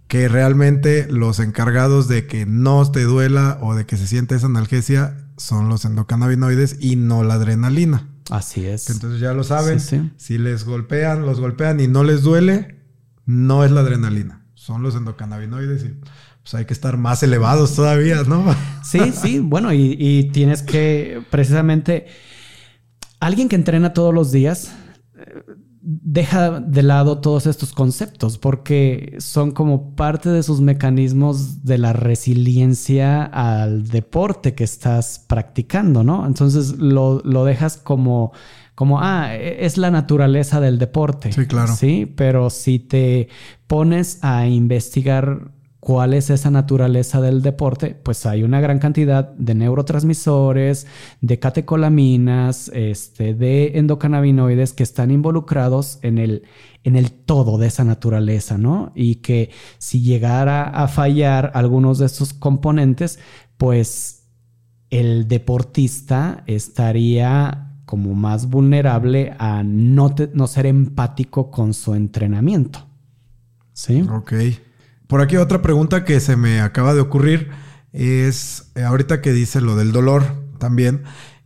que realmente los encargados de que no te duela o de que se siente esa analgesia son los endocannabinoides y no la adrenalina. Así es. Entonces ya lo saben, Sí. si los golpean y no les duele, no es la adrenalina, son los endocannabinoides y pues hay que estar más elevados todavía, ¿no? Sí, bueno, y tienes que precisamente, alguien que entrena todos los días deja de lado todos estos conceptos porque son como parte de sus mecanismos de la resiliencia al deporte que estás practicando, ¿no? Entonces lo dejas como es la naturaleza del deporte. Sí, claro. Sí, pero si te pones a investigar cuál es esa naturaleza del deporte, pues hay una gran cantidad de neurotransmisores, de catecolaminas, de endocannabinoides que están involucrados en el todo de esa naturaleza, ¿no? Y que si llegara a fallar algunos de estos componentes, pues el deportista estaría como más vulnerable a no ser empático con su entrenamiento. ¿Sí? Ok. Por aquí otra pregunta que se me acaba de ocurrir es, ahorita que dice lo del dolor también,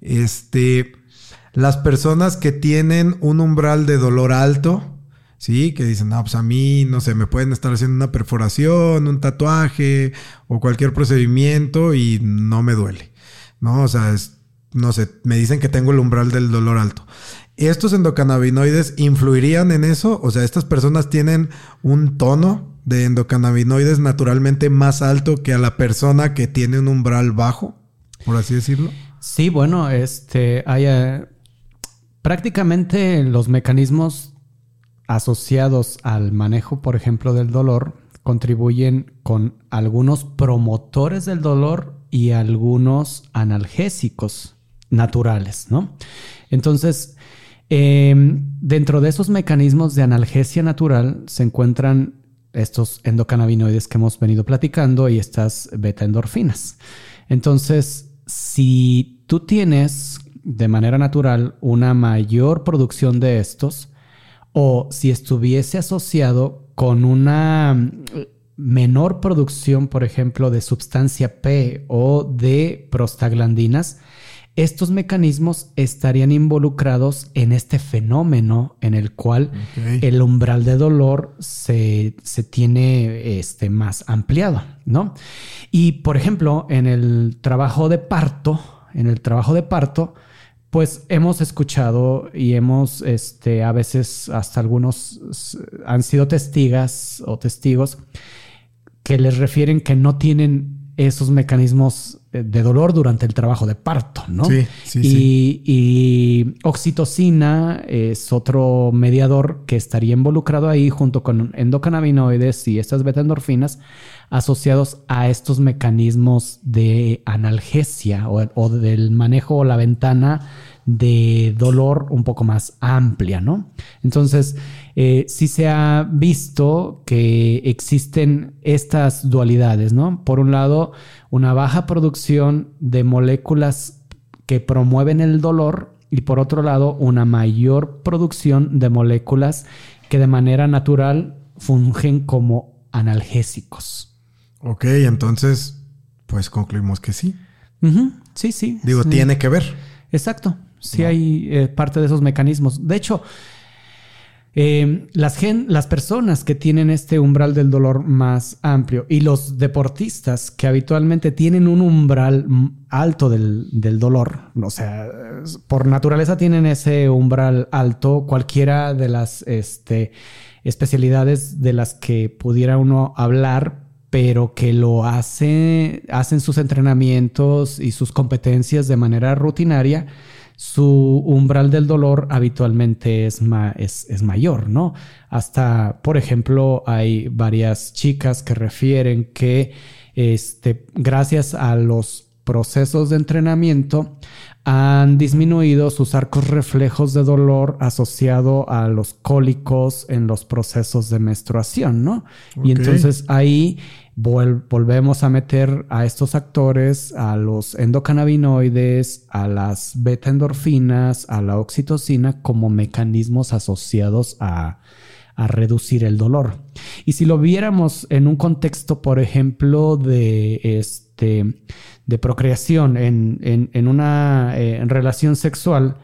las personas que tienen un umbral de dolor alto, ¿sí? Que dicen, no, pues a mí, no sé, me pueden estar haciendo una perforación, un tatuaje o cualquier procedimiento y no me duele, ¿no? O sea, no sé, me dicen que tengo el umbral del dolor alto. ¿Estos endocannabinoides influirían en eso? O sea, ¿estas personas tienen un tono de endocannabinoides naturalmente más alto que a la persona que tiene un umbral bajo, por así decirlo? Sí, bueno, hay prácticamente los mecanismos asociados al manejo, por ejemplo, del dolor, contribuyen con algunos promotores del dolor y algunos analgésicos naturales, ¿no? Entonces, dentro de esos mecanismos de analgesia natural se encuentran estos endocannabinoides que hemos venido platicando y estas beta-endorfinas. Entonces, si tú tienes de manera natural una mayor producción de estos, o si estuviese asociado con una menor producción, por ejemplo, de sustancia P o de prostaglandinas, estos mecanismos estarían involucrados en este fenómeno en el cual el umbral de dolor se tiene más ampliado, ¿no? Y, por ejemplo, en el trabajo de parto, pues hemos escuchado y hemos, a veces hasta algunos han sido testigos que les refieren que no tienen esos mecanismos de dolor durante el trabajo de parto, ¿no? Sí. Y oxitocina es otro mediador que estaría involucrado ahí junto con endocannabinoides y estas beta-endorfinas asociados a estos mecanismos de analgesia o del manejo o la ventana de dolor un poco más amplia, ¿no? Entonces, sí se ha visto que existen estas dualidades, ¿no? Por un lado, una baja producción de moléculas que promueven el dolor y por otro lado, una mayor producción de moléculas que de manera natural fungen como analgésicos. Ok, entonces, pues concluimos que sí. Uh-huh. Sí. Digo, tiene que ver. Exacto. Sí, hay parte de esos mecanismos. De hecho, las personas que tienen este umbral del dolor más amplio y los deportistas que habitualmente tienen un umbral alto del dolor, o sea, por naturaleza tienen ese umbral alto, cualquiera de las especialidades de las que pudiera uno hablar, pero que lo hacen sus entrenamientos y sus competencias de manera rutinaria, su umbral del dolor habitualmente es mayor, ¿no? Hasta, por ejemplo, hay varias chicas que refieren que gracias a los procesos de entrenamiento han disminuido sus arcos reflejos de dolor asociado a los cólicos en los procesos de menstruación, ¿no? Okay. Y entonces ahí volvemos a meter a estos actores, a los endocannabinoides, a las beta-endorfinas, a la oxitocina como mecanismos asociados a a reducir el dolor. Y si lo viéramos en un contexto, por ejemplo, de procreación en una relación sexual,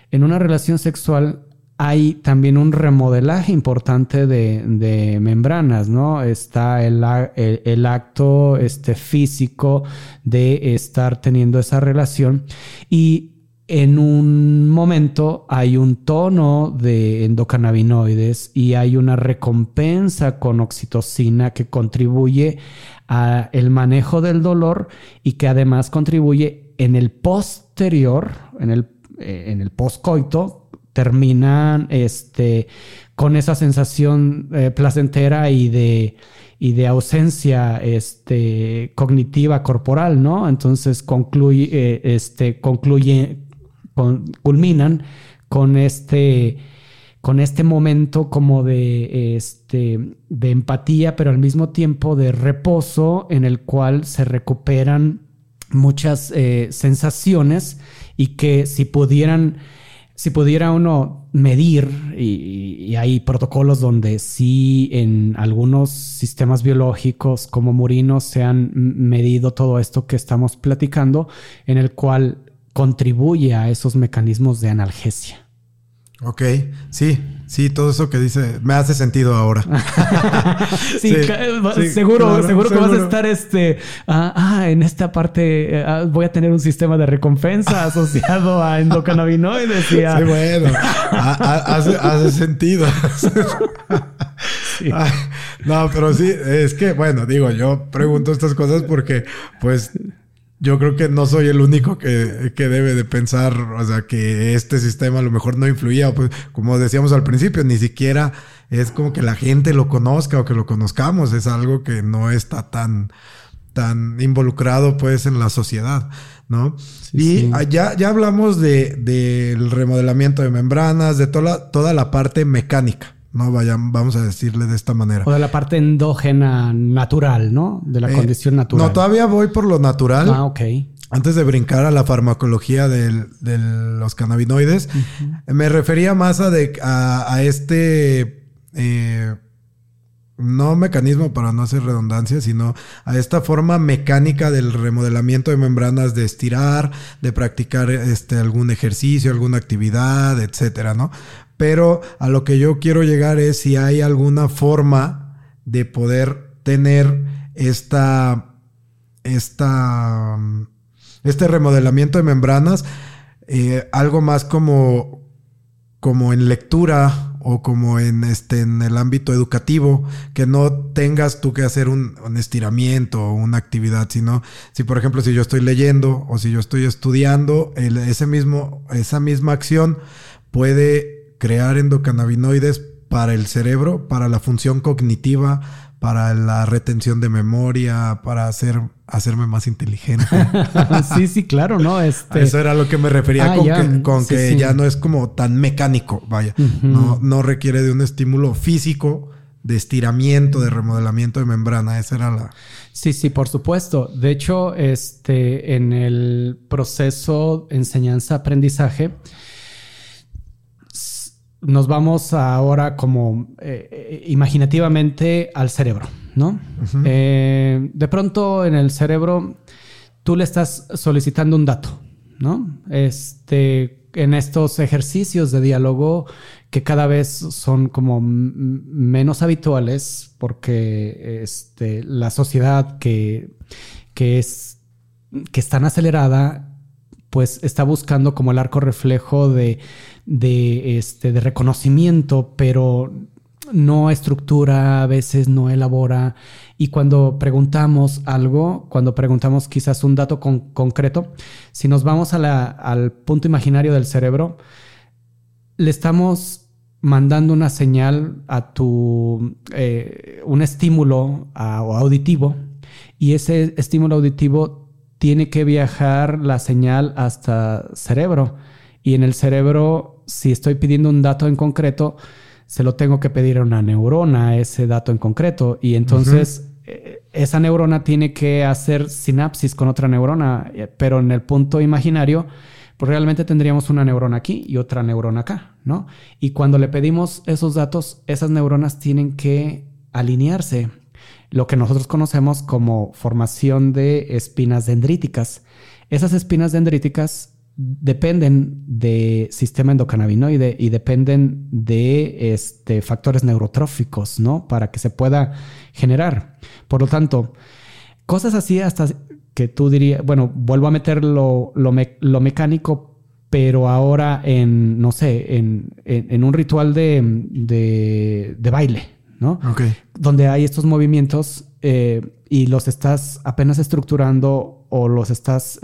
hay también un remodelaje importante de membranas, ¿no? Está el acto físico de estar teniendo esa relación, y en un momento hay un tono de endocannabinoides y hay una recompensa con oxitocina que contribuye a el manejo del dolor y que además contribuye en el posterior, en el postcoito, terminan con esa sensación placentera y de ausencia cognitiva corporal, ¿no? Entonces culminan con este momento como de empatía, pero al mismo tiempo de reposo, en el cual se recuperan muchas sensaciones, y que si pudiera uno medir, y hay protocolos donde sí en algunos sistemas biológicos como murinos se han medido todo esto que estamos platicando, en el cual contribuye a esos mecanismos de analgesia. Ok, sí, todo eso que dice me hace sentido ahora. Seguro que vas a estar en esta parte voy a tener un sistema de recompensa asociado a endocannabinoides. Sí, bueno, hace sentido. Sí. No, pero sí, es que, bueno, digo, yo pregunto estas cosas porque, pues, yo creo que no soy el único que debe de pensar, o sea, que este sistema a lo mejor no influía, pues, como decíamos al principio, ni siquiera es como que la gente lo conozca o que lo conozcamos, es algo que no está tan involucrado, pues, en la sociedad, ¿no? Sí, y ya hablamos del remodelamiento de membranas, de toda la parte mecánica. No, vamos a decirle de esta manera. O de la parte endógena natural, ¿no? De la condición natural. No, todavía voy por lo natural. Ah, ok. Antes de brincar a la farmacología de los cannabinoides, me refería más a este... no mecanismo, para no hacer redundancia, sino a esta forma mecánica del remodelamiento de membranas, de estirar, de practicar algún ejercicio, alguna actividad, etcétera, ¿no? Pero a lo que yo quiero llegar es si hay alguna forma de poder tener este remodelamiento de membranas, algo más como en lectura o como en el ámbito educativo, que no tengas tú que hacer un estiramiento o una actividad, sino si, por ejemplo, si yo estoy leyendo o si yo estoy estudiando, esa misma acción puede crear endocannabinoides para el cerebro, para la función cognitiva, para la retención de memoria, para hacerme más inteligente. Sí, claro, ¿no? Eso era lo que me refería que ya no es como tan mecánico, vaya. No requiere de un estímulo físico, de estiramiento, de remodelamiento de membrana. Esa era la... Sí, por supuesto. De hecho, en el proceso enseñanza-aprendizaje, nos vamos ahora como imaginativamente al cerebro, ¿no? Uh-huh. De pronto en el cerebro tú le estás solicitando un dato, ¿no? En estos ejercicios de diálogo que cada vez son como menos habituales porque la sociedad que es tan acelerada, pues está buscando como el arco reflejo de reconocimiento, pero no estructura, a veces no elabora. Y cuando preguntamos algo, cuando preguntamos quizás un dato concreto, si nos vamos al punto imaginario del cerebro, le estamos mandando una señal a un estímulo auditivo, y ese estímulo auditivo tiene que viajar la señal hasta cerebro. Y en el cerebro, si estoy pidiendo un dato en concreto, se lo tengo que pedir a una neurona, ese dato en concreto. Y entonces esa neurona tiene que hacer sinapsis con otra neurona. Pero en el punto imaginario, pues realmente tendríamos una neurona aquí y otra neurona acá, ¿no? Y cuando le pedimos esos datos, esas neuronas tienen que alinearse, lo que nosotros conocemos como formación de espinas dendríticas. Esas espinas dendríticas dependen de sistema endocannabinoide y dependen de factores neurotróficos, ¿no? Para que se pueda generar. Por lo tanto, cosas así hasta que tú dirías, bueno, vuelvo a meter lo mecánico, pero ahora en, no sé, en un ritual de baile, ¿no? Okay. Donde hay estos movimientos y los estás apenas estructurando o los estás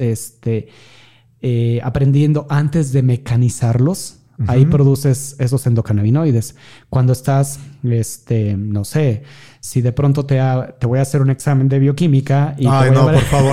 aprendiendo antes de mecanizarlos. Uh-huh. Ahí produces esos endocannabinoides. Cuando estás, no sé, si de pronto te voy a hacer un examen de bioquímica y por favor.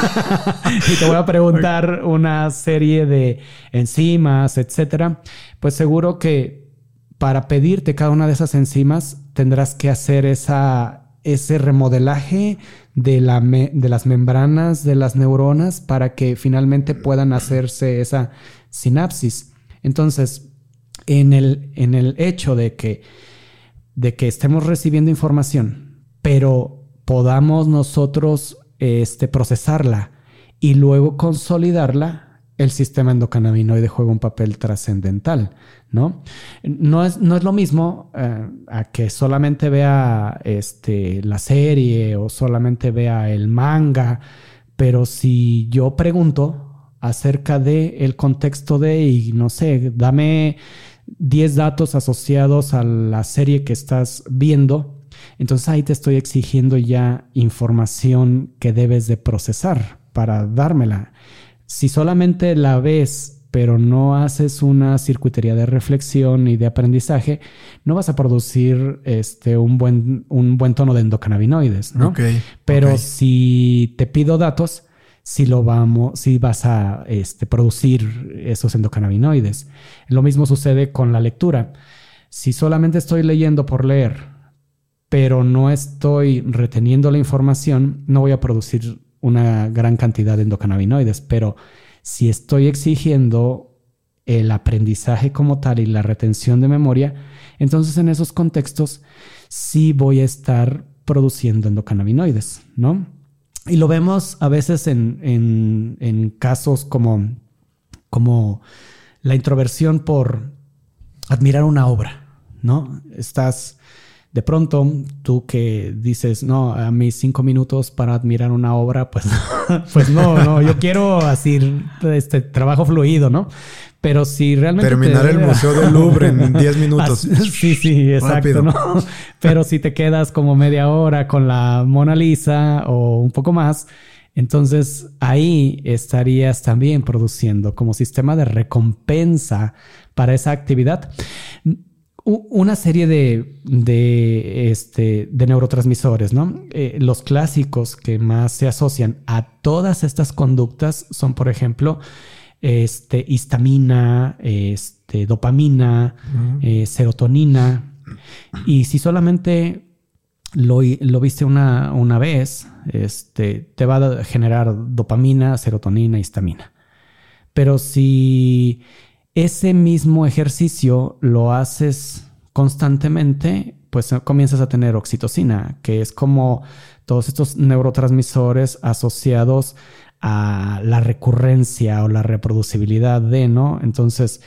y te voy a preguntar una serie de enzimas, etcétera, pues seguro que para pedirte cada una de esas enzimas tendrás que hacer ese remodelaje de las membranas de las neuronas para que finalmente puedan hacerse esa sinapsis. Entonces, en el hecho de que estemos recibiendo información, pero podamos nosotros procesarla y luego consolidarla, el sistema endocannabinoide juega un papel trascendental, ¿no? No es lo mismo a que solamente vea la serie o solamente vea el manga, pero si yo pregunto acerca del contexto y no sé, dame 10 datos asociados a la serie que estás viendo, entonces ahí te estoy exigiendo ya información que debes de procesar para dármela. Si solamente la ves, pero no haces una circuitería de reflexión y de aprendizaje, no vas a producir un buen tono de endocannabinoides, ¿no? Okay, pero si te pido datos, sí vas a producir esos endocannabinoides. Lo mismo sucede con la lectura. Si solamente estoy leyendo por leer, pero no estoy reteniendo la información, no voy a producir una gran cantidad de endocannabinoides, pero si estoy exigiendo el aprendizaje como tal y la retención de memoria, entonces en esos contextos sí voy a estar produciendo endocannabinoides, ¿no? Y lo vemos a veces en casos como la introversión por admirar una obra, ¿no? Estás de pronto, tú que dices, no, a mis 5 minutos para admirar una obra, pues, pues no, yo quiero así, trabajo fluido, ¿no? Pero si realmente... Terminar el Museo del Louvre en 10 minutos. Sí, exacto, ¿no? Pero si te quedas como media hora con la Mona Lisa o un poco más, entonces ahí estarías también produciendo como sistema de recompensa para esa actividad una serie de neurotransmisores, ¿no? Los clásicos que más se asocian a todas estas conductas son, por ejemplo, histamina, dopamina, serotonina. Y si solamente lo viste una vez, te va a generar dopamina, serotonina, histamina. Pero si ese mismo ejercicio lo haces constantemente, pues comienzas a tener oxitocina, que es como todos estos neurotransmisores asociados a la recurrencia o la reproducibilidad ¿no? Entonces,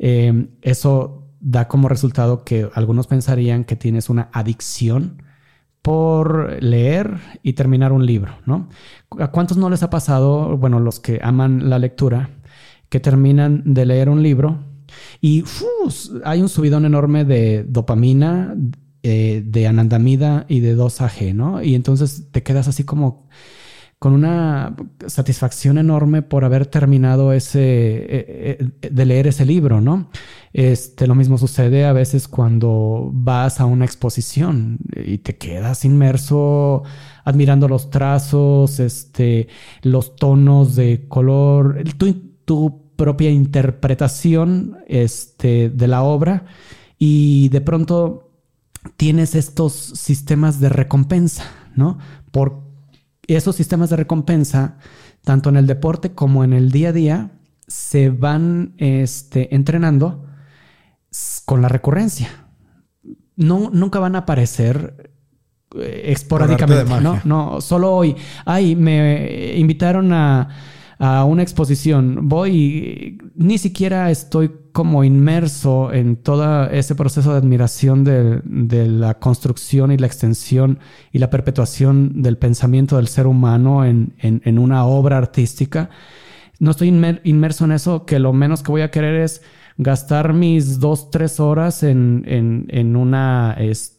eso da como resultado que algunos pensarían que tienes una adicción por leer y terminar un libro, ¿no? ¿A cuántos no les ha pasado, bueno, los que aman la lectura, que terminan de leer un libro y hay un subidón enorme de dopamina, de anandamida y de 2-AG, ¿no? Y entonces te quedas así como con una satisfacción enorme por haber terminado de leer ese libro, ¿no? Lo mismo sucede a veces cuando vas a una exposición y te quedas inmerso admirando los trazos, los tonos de color, tu propia interpretación de la obra, y de pronto tienes estos sistemas de recompensa, ¿no? Por esos sistemas de recompensa, tanto en el deporte como en el día a día, se van entrenando con la recurrencia. No, nunca van a aparecer esporádicamente, ¿no? No, solo hoy. Ay, me invitaron a una exposición. Voy y ni siquiera estoy como inmerso en todo ese proceso de admiración de la construcción y la extensión y la perpetuación del pensamiento del ser humano en una obra artística. No estoy inmerso en eso, que lo menos que voy a querer es gastar mis 2-3 horas en una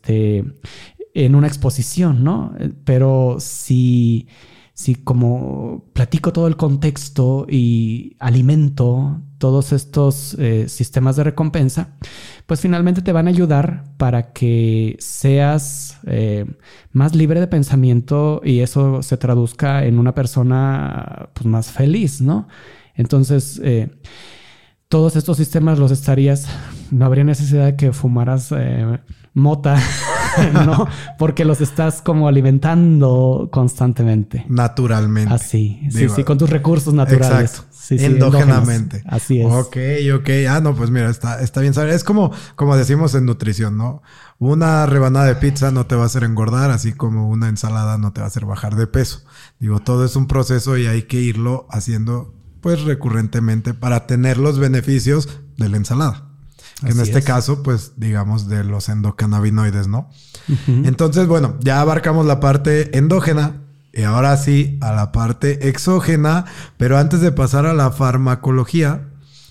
exposición, ¿no? Pero si como platico todo el contexto y alimento todos estos sistemas de recompensa, pues finalmente te van a ayudar para que seas más libre de pensamiento y eso se traduzca en una persona pues, más feliz, ¿no? Entonces, todos estos sistemas los estarías... No habría necesidad de que fumaras mota, ¿no? Porque los estás como alimentando constantemente. Naturalmente. Así, sí, con tus recursos naturales. Exacto. Sí, endógenamente. Así es. Ok. Ah, no, pues mira, está bien saber. Es como decimos en nutrición, ¿no? Una rebanada de pizza no te va a hacer engordar, así como una ensalada no te va a hacer bajar de peso. Digo, todo es un proceso y hay que irlo haciendo, pues, recurrentemente para tener los beneficios de la ensalada. Que en este caso, pues, digamos, de los endocannabinoides, ¿no? Uh-huh. Entonces, bueno, ya abarcamos la parte endógena y ahora sí a la parte exógena. Pero antes de pasar a la farmacología,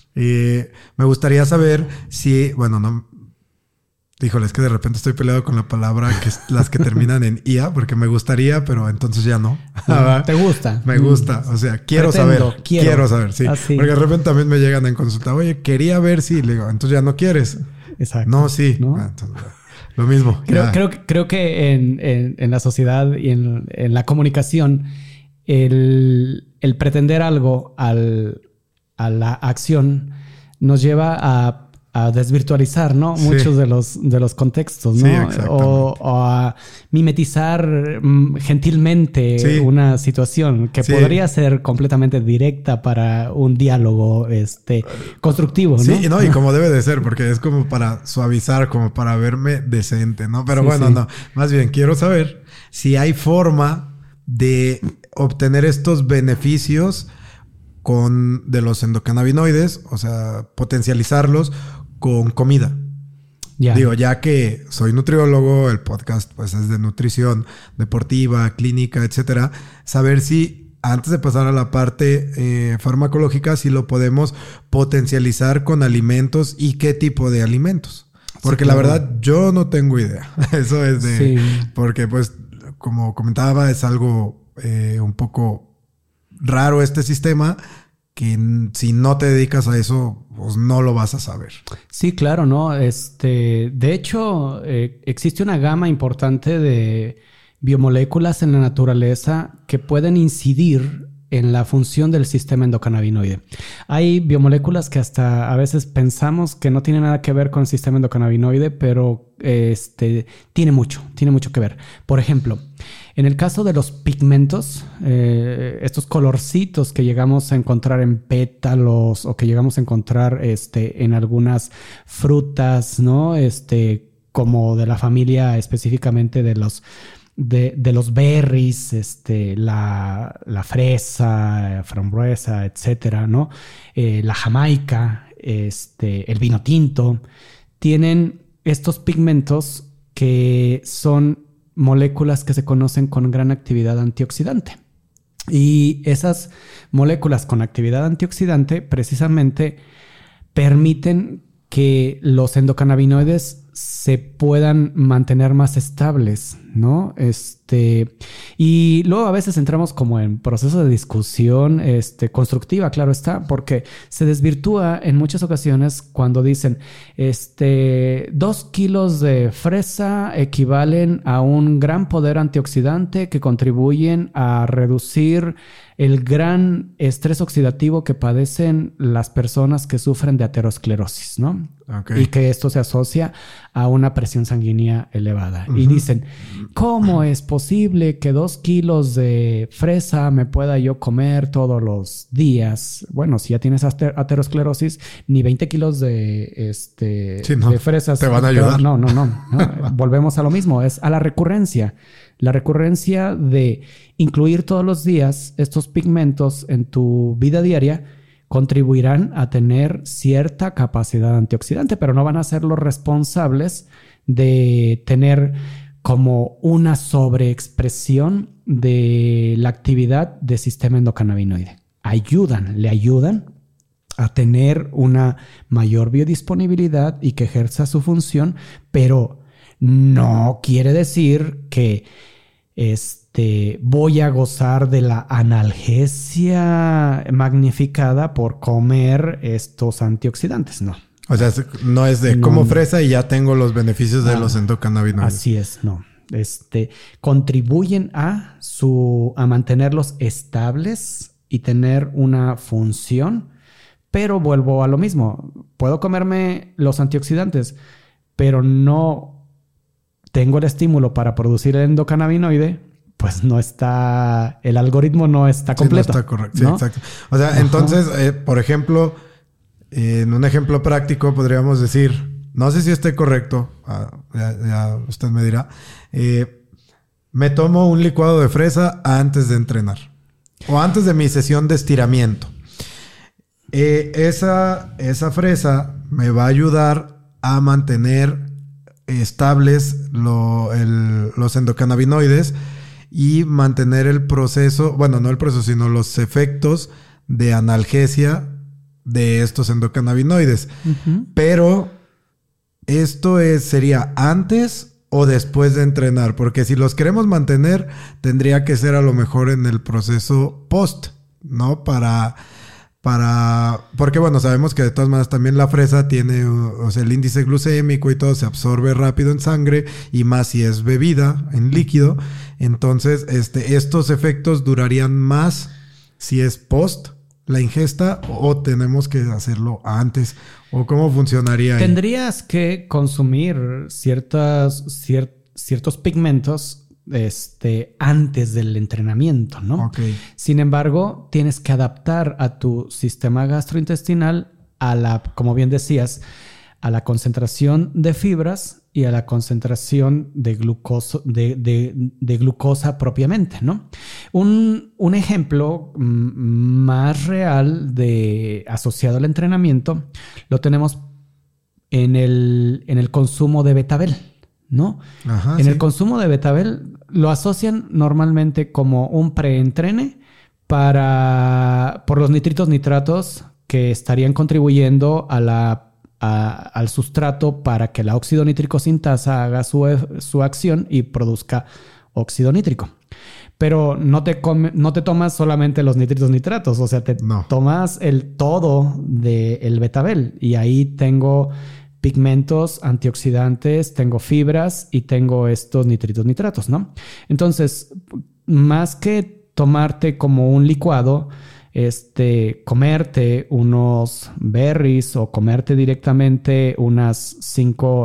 me gustaría saber si, bueno, no... Híjole, es que de repente estoy peleado con la palabra las que terminan en IA, porque me gustaría, pero entonces ya no. ¿Te gusta? Me gusta. O sea, quiero saber, sí. Así. Porque de repente también me llegan en consulta. Oye, quería ver si... Le digo, entonces ya no quieres. Exacto. No, sí. ¿No? Entonces, lo mismo. Creo que en la sociedad y en la comunicación, el pretender algo a la acción nos lleva a desvirtualizar, ¿no? Sí. Muchos de los contextos, ¿no? Sí, o a mimetizar gentilmente una situación que podría ser completamente directa para un diálogo constructivo, ¿no? Sí, no, y como debe de ser, porque es como para suavizar, como para verme decente, ¿no? Pero no. Más bien, quiero saber si hay forma de obtener estos beneficios de los endocannabinoides, o sea, potencializarlos con comida. Yeah. Digo, ya que soy nutriólogo, el podcast pues es de nutrición deportiva, clínica, etcétera. Saber si antes de pasar a la parte farmacológica, si lo podemos potencializar con alimentos y qué tipo de alimentos. Porque la verdad yo no tengo idea. Eso es de... Sí. Porque pues como comentaba es algo un poco raro este sistema, que si no te dedicas a eso, pues no lo vas a saber. Sí, claro, ¿no? De hecho, existe una gama importante de biomoléculas en la naturaleza que pueden incidir en la función del sistema endocannabinoide. Hay biomoléculas que hasta a veces pensamos que no tienen nada que ver con el sistema endocannabinoide, pero tiene mucho que ver. Por ejemplo, en el caso de los pigmentos, estos colorcitos que llegamos a encontrar en pétalos o que llegamos a encontrar en algunas frutas, ¿no? Como de la familia específicamente de los berries, la fresa, frambuesa, etcétera, ¿no? La jamaica, el vino tinto, tienen estos pigmentos que son moléculas que se conocen con gran actividad antioxidante. Y esas moléculas con actividad antioxidante precisamente permiten que los endocannabinoides se puedan mantener más estables, ¿no? Y luego a veces entramos como en proceso de discusión constructiva, claro está, porque se desvirtúa en muchas ocasiones cuando dicen 2 kilos de fresa equivalen a un gran poder antioxidante que contribuyen a reducir el gran estrés oxidativo que padecen las personas que sufren de aterosclerosis, ¿no? Okay. Y que esto se asocia a una presión sanguínea elevada. Uh-huh. Y dicen, ¿cómo es posible que 2 kilos de fresa me pueda yo comer todos los días? Bueno, si ya tienes aterosclerosis, ni 20 kilos de fresas te van a ayudar. No. Volvemos a lo mismo, es a la recurrencia. La recurrencia de incluir todos los días estos pigmentos en tu vida diaria contribuirán a tener cierta capacidad antioxidante, pero no van a ser los responsables de tener como una sobreexpresión de la actividad del sistema endocannabinoide. Le ayudan a tener una mayor biodisponibilidad y que ejerza su función, pero no quiere decir que voy a gozar de la analgesia magnificada por comer estos antioxidantes, no. O sea, no es de como fresa y ya tengo los beneficios de los endocannabinoides. Así es, no. Contribuyen a mantenerlos estables y tener una función, pero vuelvo a lo mismo. Puedo comerme los antioxidantes, pero no tengo el estímulo para producir el endocannabinoide, pues el algoritmo no está completo. Sí, no está correcto. Sí, ¿no? Exacto. O sea, entonces, por ejemplo, en un ejemplo práctico podríamos decir, no sé si esté correcto, ya usted me dirá, me tomo un licuado de fresa antes de entrenar o antes de mi sesión de estiramiento. Esa fresa me va a ayudar a mantener estables los endocannabinoides y mantener el proceso, bueno, no el proceso, sino los efectos de analgesia de estos endocannabinoides. Uh-huh. Pero esto sería antes o después de entrenar, porque si los queremos mantener, tendría que ser a lo mejor en el proceso post, ¿no? Porque bueno, sabemos que de todas maneras también la fresa tiene, o sea, el índice glucémico y todo se absorbe rápido en sangre y más si es bebida en líquido. Entonces, estos efectos durarían más si es post la ingesta o tenemos que hacerlo antes o cómo funcionaría ahí. Tendrías que consumir ciertos pigmentos antes del entrenamiento, ¿no? Okay. Sin embargo, tienes que adaptar a tu sistema gastrointestinal como bien decías, a la concentración de fibras y a la concentración de glucosa propiamente, ¿no? Un ejemplo más real asociado al entrenamiento lo tenemos en el consumo de betabel, ¿no? Ajá, en el consumo de betabel lo asocian normalmente como un preentrene por los nitratos que estarían contribuyendo al sustrato para que la óxido nítrico sintasa haga su acción y produzca óxido nítrico. Pero no te tomas solamente los nitratos, o sea, tomas el todo del betabel y ahí tengo pigmentos, antioxidantes, tengo fibras y tengo estos nitratos, ¿no? Entonces, más que tomarte como un licuado, comerte unos berries o comerte directamente unas 5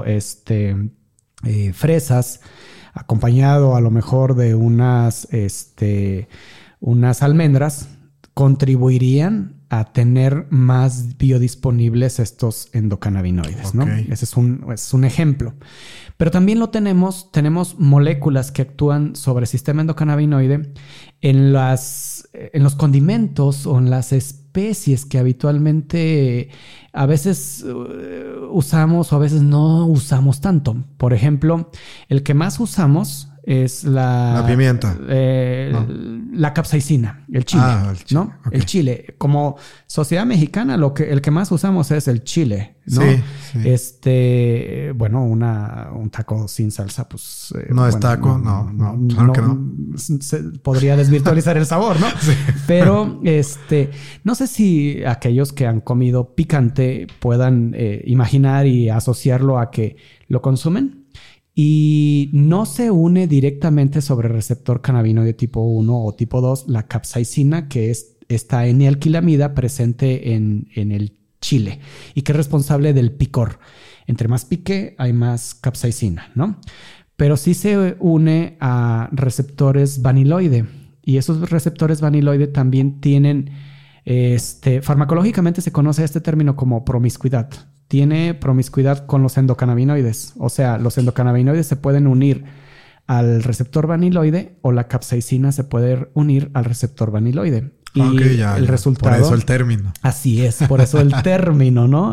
fresas, acompañado a lo mejor de unas almendras, contribuirían a tener más biodisponibles estos endocannabinoides, ¿no? Ese es un ejemplo. Pero también tenemos moléculas que actúan sobre el sistema endocannabinoide en los condimentos o en las especies que habitualmente a veces usamos o a veces no usamos tanto. Por ejemplo, el que más usamos es la pimienta. La capsaicina, el chile, ¿no? Okay. El chile. Como sociedad mexicana, el que más usamos es el chile, ¿no? Sí. Bueno, un taco sin salsa, pues... no es taco, no. Claro que no. Podría desvirtualizar el sabor, ¿no? Sí. Pero, no sé si aquellos que han comido picante puedan imaginar y asociarlo a que lo consumen. Y no se une directamente sobre el receptor cannabinoide tipo 1 o tipo 2 la capsaicina, que es esta N-alquilamida presente en el chile y que es responsable del picor. Entre más pique, hay más capsaicina, ¿no? pero sí se une a receptores vaniloide. Y esos receptores vaniloide también tienen, farmacológicamente se conoce este término como promiscuidad. Tiene promiscuidad con los endocannabinoides. O sea, los endocannabinoides se pueden unir al receptor vaniloide o la capsaicina se puede unir al receptor vaniloide. Y okay, el resultado... Por eso el término. Así es, por eso el término, ¿no?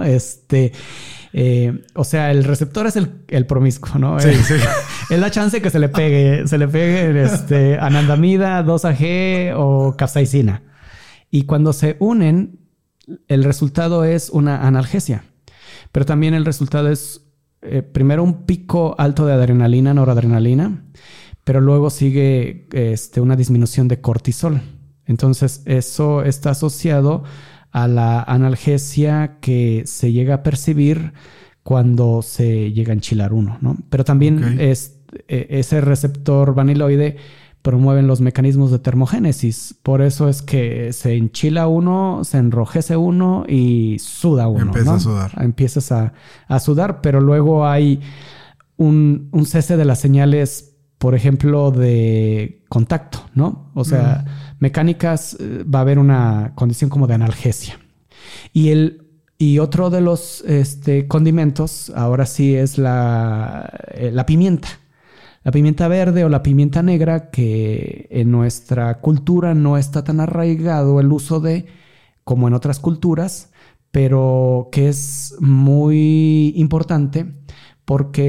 O sea, el receptor es el promiscuo, ¿no? Sí, sí. Es la chance que se le pegue anandamida, 2-AG o capsaicina. Y cuando se unen, el resultado es una analgesia. Pero también el resultado es primero un pico alto de adrenalina, noradrenalina, pero luego sigue una disminución de cortisol. Entonces, eso está asociado a la analgesia que se llega a percibir cuando se llega a enchilar uno, ¿no? Pero también ese receptor vaniloide promueve los mecanismos de termogénesis. Por eso es que se enchila uno, se enrojece uno y suda uno. Empieza a sudar. Empiezas a sudar, pero luego hay un cese de las señales, por ejemplo, de contacto, ¿no? O sea, mecánicas, va a haber una condición como de analgesia. Y otro de los condimentos, ahora sí, es la pimienta. La pimienta verde o la pimienta negra, que en nuestra cultura no está tan arraigado el uso de como en otras culturas, pero que es muy importante porque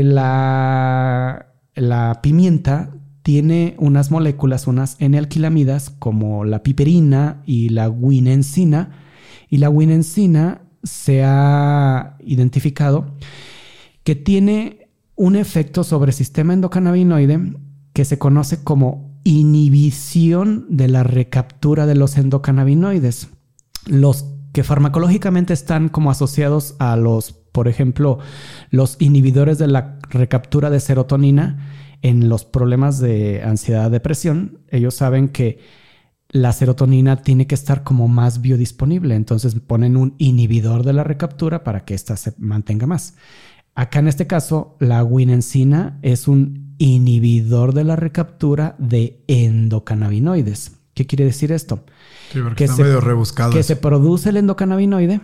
la pimienta tiene unas moléculas, unas N-alquilamidas como la piperina y la guinencina. Y la guinencina se ha identificado que tiene un efecto sobre el sistema endocannabinoide que se conoce como inhibición de la recaptura de los endocannabinoides. Los que farmacológicamente están como asociados a por ejemplo, los inhibidores de la recaptura de serotonina en los problemas de ansiedad, depresión. Ellos saben que la serotonina tiene que estar como más biodisponible. Entonces ponen un inhibidor de la recaptura para que ésta se mantenga más. Acá en este caso, la guinencina es un inhibidor de la recaptura de endocannabinoides. ¿Qué quiere decir esto? Sí, porque está medio rebuscado. Que se produce el endocannabinoide,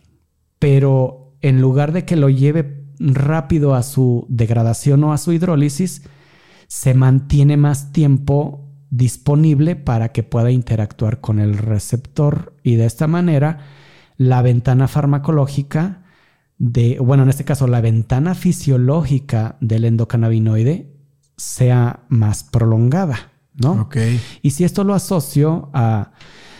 pero en lugar de que lo lleve rápido a su degradación o a su hidrólisis, se mantiene más tiempo disponible para que pueda interactuar con el receptor. Y de esta manera, la ventana farmacológica en este caso, la ventana fisiológica del endocannabinoide sea más prolongada, ¿no? Ok. Y si esto lo asocio a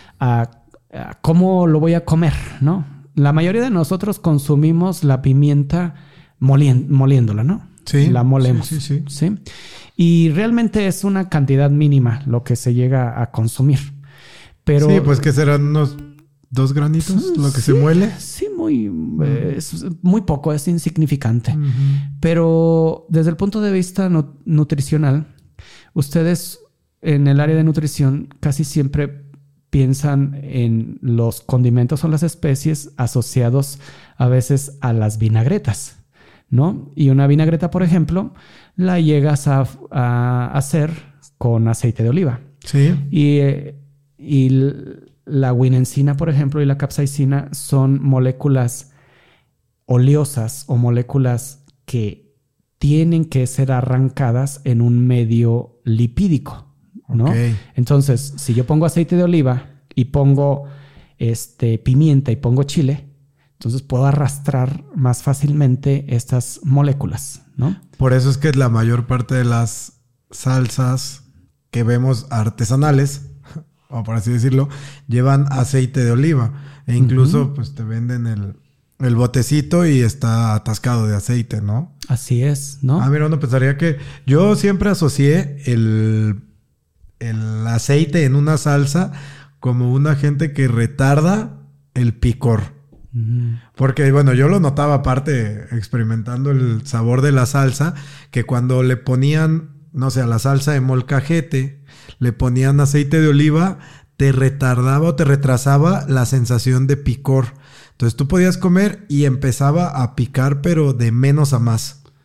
cómo lo voy a comer, ¿no? La mayoría de nosotros consumimos la pimienta moliéndola, ¿no? Sí. La molemos. Sí. Y realmente es una cantidad mínima lo que se llega a consumir. Pero, sí, pues que serán unos 2 granitos lo que se muele. Sí, es muy poco, es insignificante. Uh-huh. Pero desde el punto de vista nutricional, ustedes en el área de nutrición casi siempre piensan en los condimentos o las especies asociados a veces a las vinagretas, ¿no? Y una vinagreta, por ejemplo, la llegas a hacer con aceite de oliva. Sí. Y la guinencina, por ejemplo, y la capsaicina son moléculas oleosas o moléculas que tienen que ser arrancadas en un medio lipídico, ¿no? Okay. Entonces, si yo pongo aceite de oliva y pongo pimienta y pongo chile, entonces puedo arrastrar más fácilmente estas moléculas, ¿no? Por eso es que la mayor parte de las salsas que vemos artesanales, o por así decirlo, llevan aceite de oliva. E incluso pues te venden el botecito y está atascado de aceite, ¿no? Así es, ¿no? Mira, uno pensaría que... Yo siempre asocié el aceite en una salsa como un agente que retarda el picor. Porque, bueno, yo lo notaba aparte experimentando el sabor de la salsa, que cuando le ponían, no sé, a la salsa de molcajete, le ponían aceite de oliva, te retardaba o te retrasaba la sensación de picor. Entonces tú podías comer y empezaba a picar, pero de menos a más.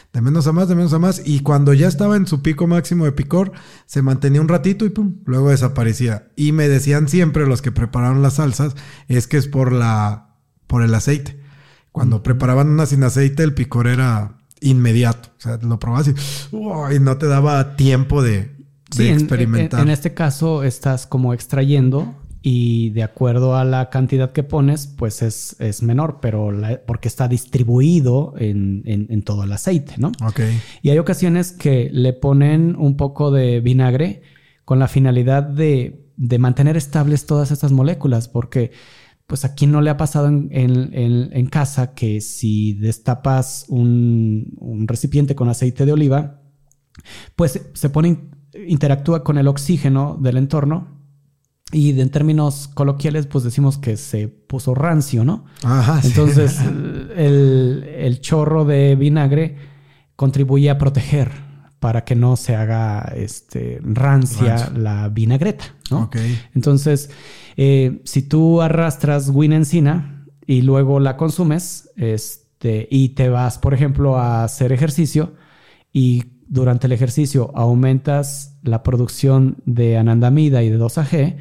De menos a más, de menos a más. Y cuando ya estaba en su pico máximo de picor, se mantenía un ratito y pum, luego desaparecía. Y me decían siempre los que prepararon las salsas, es que es por el aceite. Cuando preparaban una sin aceite, el picor era inmediato. O sea, lo probabas y no te daba tiempo de experimentar. En este caso estás como extrayendo y de acuerdo a la cantidad que pones, pues es menor, pero porque está distribuido en todo el aceite, ¿no? Ok. Y hay ocasiones que le ponen un poco de vinagre con la finalidad de mantener estables todas estas moléculas, porque pues a quién no le ha pasado en casa que si destapas un recipiente con aceite de oliva, pues interactúa con el oxígeno del entorno. Y en términos coloquiales, pues decimos que se puso rancio, ¿no? Ajá, entonces, sí. el chorro de vinagre contribuye a proteger para que no se haga rancia la vinagreta, ¿no? Ok. Entonces, si tú arrastras Encina y luego la consumes, y te vas, por ejemplo, a hacer ejercicio y durante el ejercicio aumentas la producción de anandamida y de 2-AG,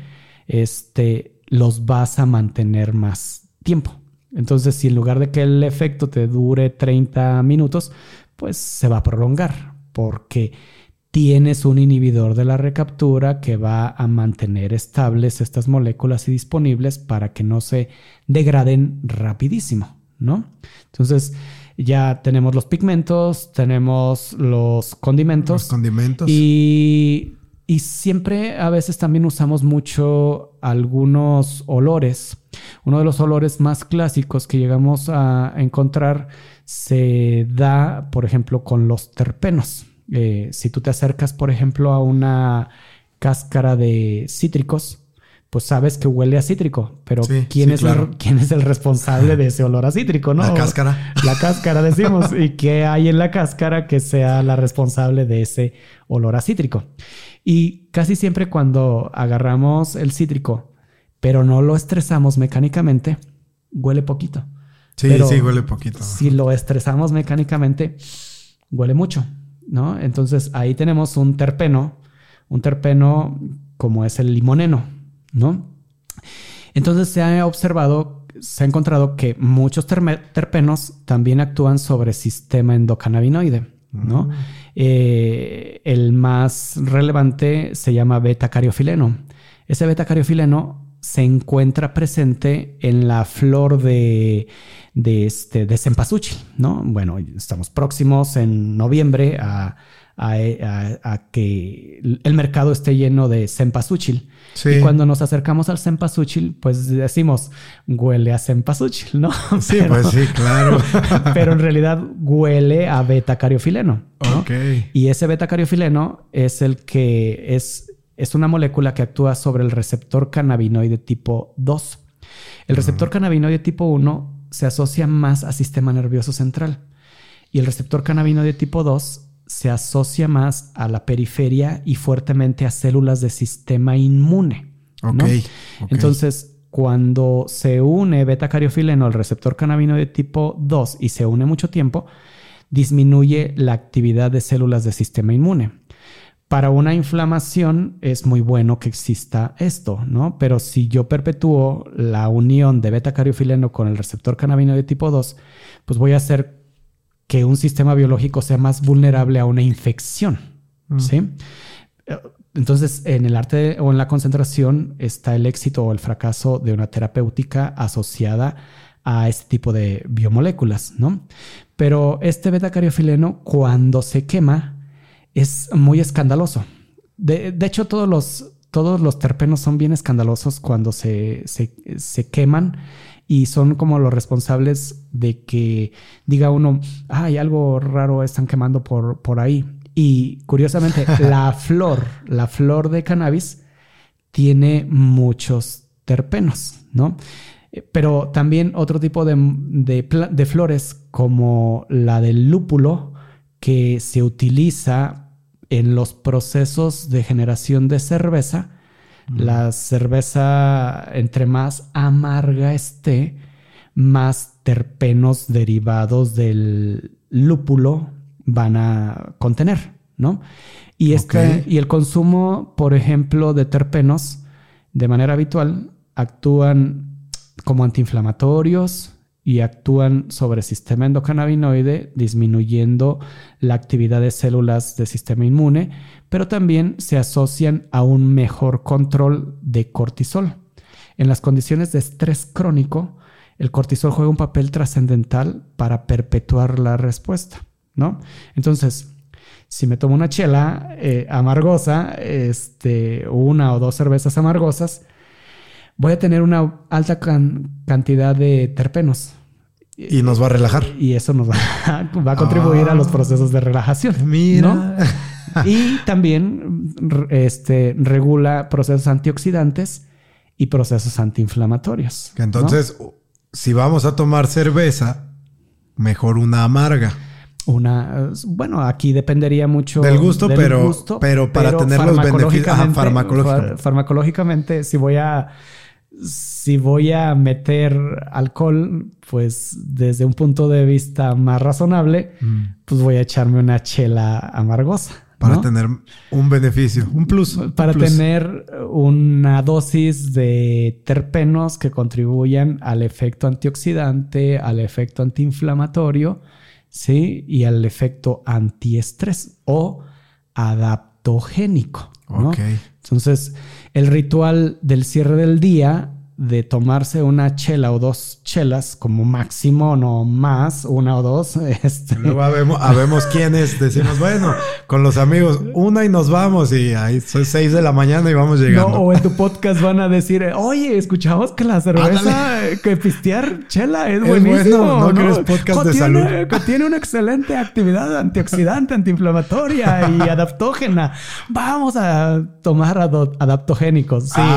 los vas a mantener más tiempo. Entonces, si en lugar de que el efecto te dure 30 minutos, pues se va a prolongar porque tienes un inhibidor de la recaptura que va a mantener estables estas moléculas y disponibles para que no se degraden rapidísimo, ¿no? Entonces, ya tenemos los pigmentos, tenemos los condimentos. Los condimentos. Y siempre a veces también usamos mucho algunos olores. Uno de los olores más clásicos que llegamos a encontrar se da, por ejemplo, con los terpenos. Si tú te acercas, por ejemplo, a una cáscara de cítricos, pues sabes que huele a cítrico, pero sí, ¿quién es el responsable de ese olor a cítrico, no? La cáscara. La cáscara, decimos. ¿Y qué hay en la cáscara que sea la responsable de ese olor a cítrico? Y casi siempre cuando agarramos el cítrico, pero no lo estresamos mecánicamente, huele poquito. Sí, pero sí, huele poquito. Si lo estresamos mecánicamente, huele mucho, ¿no? Entonces ahí tenemos un terpeno como es el limoneno, ¿no? Entonces se ha encontrado que muchos terpenos también actúan sobre sistema endocannabinoide, ¿no? El más relevante se llama beta-cariofileno. Ese beta-cariofileno se encuentra presente en la flor de cempasúchil, ¿no? Bueno, estamos próximos en noviembre a que el mercado esté lleno de cempasúchil. Sí. Y cuando nos acercamos al cempasúchil, pues decimos, huele a cempasúchil, ¿no? Sí, pues sí, claro. Pero en realidad huele a beta-cariofileno, ¿no? Okay. Y ese beta-cariofileno es el que es una molécula que actúa sobre el receptor cannabinoide tipo 2. El receptor cannabinoide tipo 1 se asocia más al sistema nervioso central y el receptor cannabinoide tipo 2 se asocia más a la periferia y fuertemente a células de sistema inmune, ¿no? Okay. Entonces, cuando se une beta-cariofileno al receptor cannabinoide tipo 2 y se une mucho tiempo, disminuye la actividad de células de sistema inmune. Para una inflamación es muy bueno que exista esto, ¿no? Pero si yo perpetúo la unión de beta-cariofileno con el receptor cannabinoide tipo 2, pues voy a hacer que un sistema biológico sea más vulnerable a una infección, ¿sí? Entonces, en el arte o en la concentración está el éxito o el fracaso de una terapéutica asociada a este tipo de biomoléculas, ¿no? Pero este beta-cariofileno, cuando se quema, es muy escandaloso. De hecho, todos los terpenos son bien escandalosos cuando se queman y son como los responsables de que diga uno, hay algo raro están quemando por ahí. Y curiosamente, la flor de cannabis tiene muchos terpenos, ¿no? Pero también otro tipo de flores como la del lúpulo que se utiliza en los procesos de generación de cerveza. La cerveza, entre más amarga esté, más terpenos derivados del lúpulo van a contener, ¿no? Y, Ok. y el consumo, por ejemplo, de terpenos de manera habitual actúan como antiinflamatorios y actúan sobre el sistema endocannabinoide, disminuyendo la actividad de células del sistema inmune, pero también se asocian a un mejor control de cortisol. En las condiciones de estrés crónico, el cortisol juega un papel trascendental para perpetuar la respuesta, ¿no? Entonces, si me tomo una chela amargosa, una o dos cervezas amargosas, voy a tener una alta cantidad de terpenos. Y nos va a relajar. Y eso nos va a contribuir a los procesos de relajación. Mira. ¿No? Y también regula procesos antioxidantes y procesos antiinflamatorios. Que entonces, ¿no? Si vamos a tomar cerveza, mejor una amarga. Bueno, aquí dependería mucho del gusto, pero para tener los beneficios farmacológicamente, si voy a meter alcohol, pues desde un punto de vista más razonable, pues voy a echarme una chela amargosa. Para ¿no? tener un beneficio, un plus. Para tener una dosis de terpenos que contribuyan al efecto antioxidante, al efecto antiinflamatorio, ¿sí? Y al efecto antiestrés o adaptogénico, ¿no? Okay. Entonces, el ritual del cierre del día de tomarse una chela o dos chelas como máximo, no más, una o dos. Luego habemos quienes decimos, bueno, con los amigos, una y nos vamos, y ahí son 6 de la mañana y vamos llegando. No, o en tu podcast van a decir, oye, escuchamos que la cerveza, que pistear chela es buenísimo. Bueno, no crees podcast de salud. Contiene una excelente actividad antioxidante, antiinflamatoria y adaptógena. Vamos a tomar adaptogénicos. Sí.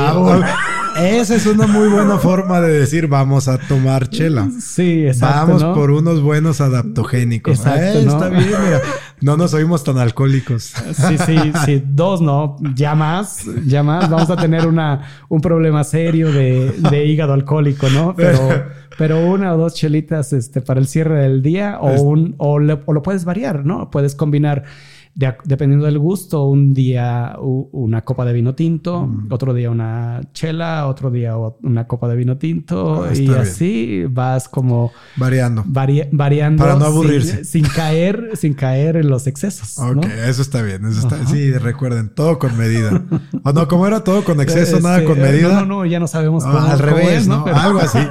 Esa es una muy buena forma de decir vamos a tomar chela. Sí, exacto. Vamos, ¿no? Por unos buenos adaptogénicos. Exacto, ¿no? Está bien, mira. No nos oímos tan alcohólicos. Sí. 2 no. Ya más. Vamos a tener un problema serio de hígado alcohólico, ¿no? Pero una o dos chelitas para el cierre del día o lo puedes variar, ¿no? Puedes combinar dependiendo del gusto, un día una copa de vino tinto, otro día una chela, otro día una copa de vino tinto y así vas como variando para no aburrirse sin caer en los excesos. Ok, ¿no? Eso está bien. Ajá. Sí, recuerden, todo con medida. O no, como era todo con exceso, nada con medida. No, ya no sabemos cómo. Al revés, ¿no? Pero algo así.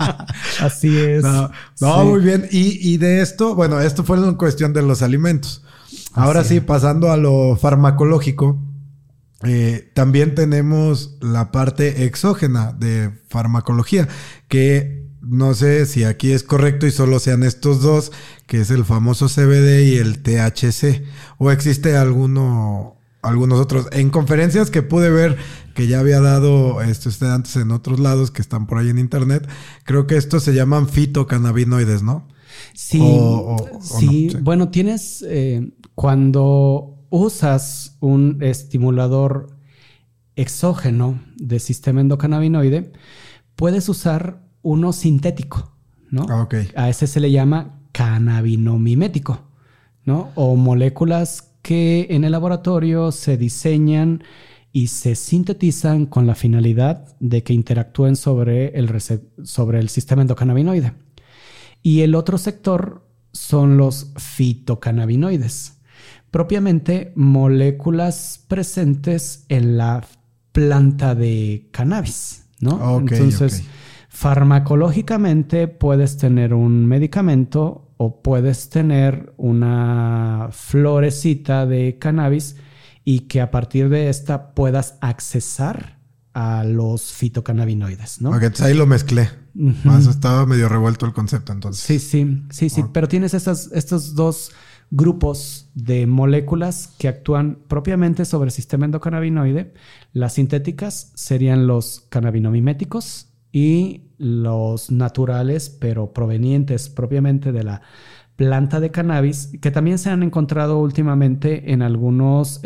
Así es. No, sí. Muy bien. Y de esto, bueno, esto fue en cuestión de los alimentos. Ahora sí, pasando a lo farmacológico, también tenemos la parte exógena de farmacología, que no sé si aquí es correcto y solo sean estos dos, que es el famoso CBD y el THC, o existe algunos otros. En conferencias que pude ver que ya había dado usted antes en otros lados que están por ahí en internet, creo que estos se llaman fitocannabinoides, ¿no? Sí, sí. No. Bueno, tienes cuando usas un estimulador exógeno del sistema endocannabinoide, puedes usar uno sintético, ¿no? Okay. A ese se le llama cannabinomimético, ¿no? O moléculas que en el laboratorio se diseñan y se sintetizan con la finalidad de que interactúen sobre el sistema endocannabinoide. Y el otro sector son los fitocannabinoides, propiamente moléculas presentes en la planta de cannabis, ¿no? Entonces, farmacológicamente puedes tener un medicamento o puedes tener una florecita de cannabis y que a partir de esta puedas accesar a los fitocannabinoides, ¿no? Ok, entonces ahí lo mezclé. Más estaba medio revuelto el concepto entonces. Sí. Pero tienes estos dos grupos de moléculas que actúan propiamente sobre el sistema endocannabinoide. Las sintéticas serían los cannabinomiméticos y los naturales, pero provenientes propiamente de la planta de cannabis, que también se han encontrado últimamente en algunos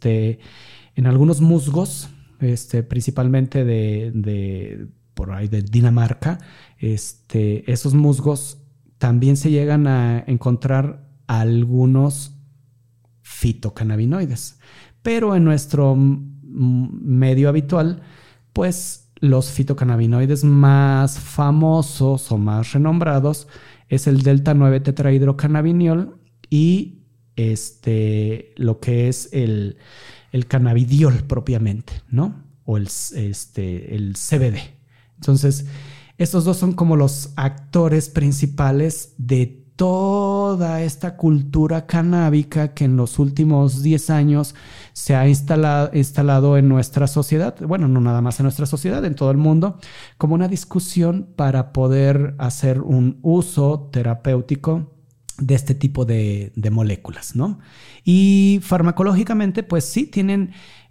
musgos, principalmente de por ahí de Dinamarca. Esos musgos también se llegan a encontrar algunos fitocannabinoides. Pero en nuestro medio habitual, pues los fitocannabinoides más famosos o más renombrados es el delta 9 tetrahidrocannabinol y lo que es el cannabidiol propiamente, ¿no? O el CBD. Entonces, estos dos son como los actores principales de toda esta cultura canábica que en los últimos 10 años se ha instalado en nuestra sociedad. Bueno, no nada más en nuestra sociedad, en todo el mundo, como una discusión para poder hacer un uso terapéutico de este tipo de moléculas, ¿no? Y farmacológicamente, pues sí, tienen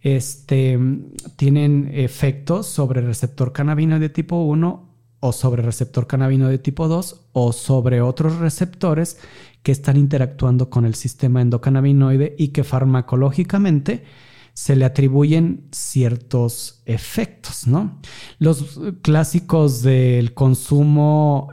efectos sobre el receptor cannabinoide tipo 1 o sobre receptor cannabinoide tipo 2 o sobre otros receptores que están interactuando con el sistema endocannabinoide y que farmacológicamente se le atribuyen ciertos efectos, ¿no? Los clásicos del consumo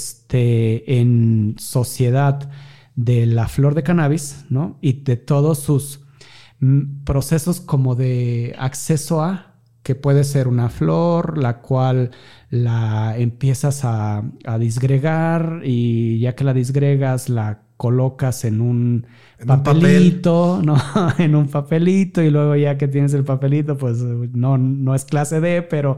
en sociedad de la flor de cannabis, ¿no? Y de todos sus procesos como de acceso a, que puede ser una flor, la cual la empiezas a disgregar y ya que la disgregas la colocas en un papelito, ¿no? En un papelito y luego ya que tienes el papelito, pues no es clase D, pero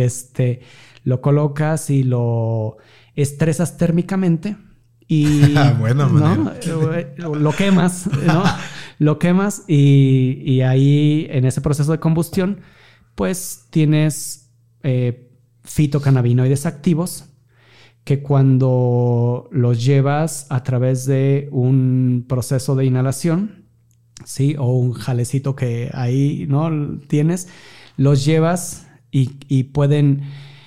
lo colocas y lo estresas térmicamente y bueno, ¿no? Lo quemas, ¿no? Lo quemas y ahí en ese proceso de combustión pues tienes fitocannabinoides activos que cuando los llevas a través de un proceso de inhalación, ¿sí? O un jalecito que ahí, ¿no? Tienes, los llevas y pueden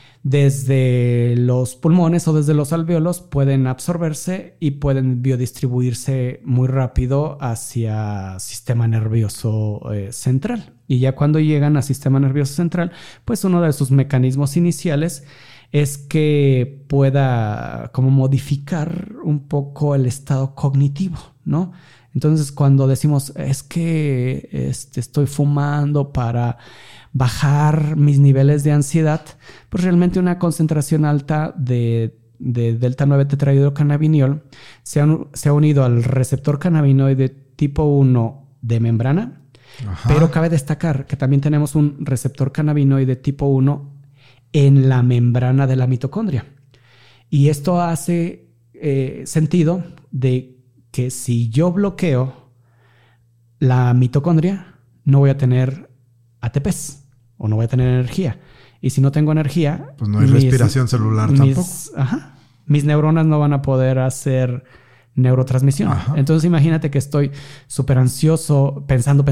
desde los pulmones o desde los alvéolos pueden absorberse y pueden biodistribuirse muy rápido hacia sistema nervioso central. Y ya cuando llegan al sistema nervioso central, pues uno de sus mecanismos iniciales es que pueda como modificar un poco el estado cognitivo, ¿no? Entonces, cuando decimos es que estoy fumando para bajar mis niveles de ansiedad, pues realmente una concentración alta de delta 9 tetrahidrocannabinol se ha unido al receptor cannabinoide tipo 1 de membrana. Ajá. Pero cabe destacar que también tenemos un receptor cannabinoide tipo 1 en la membrana de la mitocondria. Y esto hace sentido de que si yo bloqueo la mitocondria, no voy a tener ATPs o no voy a tener energía. Y si no tengo energía... Pues no hay respiración celular tampoco. Mis neuronas no van a poder hacer neurotransmisión. Ajá. Entonces imagínate que estoy súper ansioso, pensando,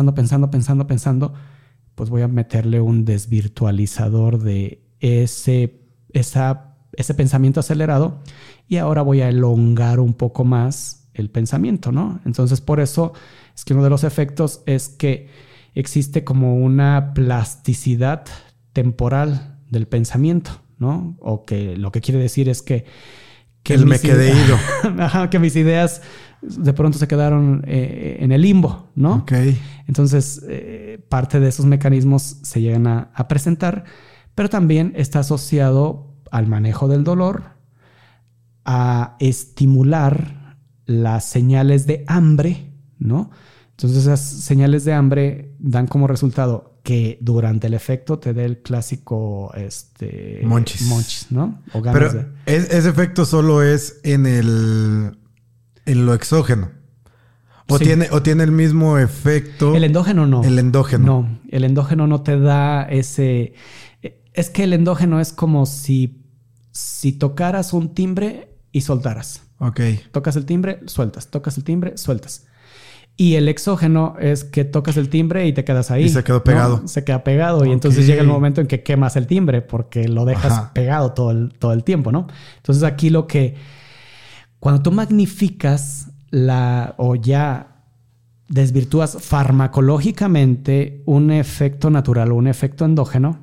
pues voy a meterle un desvirtualizador de ese pensamiento acelerado y ahora voy a elongar un poco más el pensamiento, ¿no? Entonces por eso es que uno de los efectos es que existe como una plasticidad temporal del pensamiento, ¿no? O que lo que quiere decir es que me quedé ido. Ajá, que mis ideas de pronto se quedaron en el limbo, ¿no? Ok. Entonces, parte de esos mecanismos se llegan a presentar, pero también está asociado al manejo del dolor, a estimular las señales de hambre, ¿no? Entonces, esas señales de hambre dan como resultado que durante el efecto te dé el clásico monchis, ¿no? O ganas. Pero ese efecto solo es en lo exógeno. ¿O, sí, tiene el mismo efecto? El endógeno no. El endógeno. No, el endógeno no te da ese... Es que el endógeno es como si tocaras un timbre y soltaras. Ok. Tocas el timbre, sueltas. Tocas el timbre, sueltas. Y el exógeno es que tocas el timbre y te quedas ahí. Y se quedó pegado. ¿No? Se queda pegado. Okay. Y entonces llega el momento en que quemas el timbre porque lo dejas pegado todo el tiempo, ¿no? Entonces aquí cuando tú magnificas o ya desvirtúas farmacológicamente un efecto natural o un efecto endógeno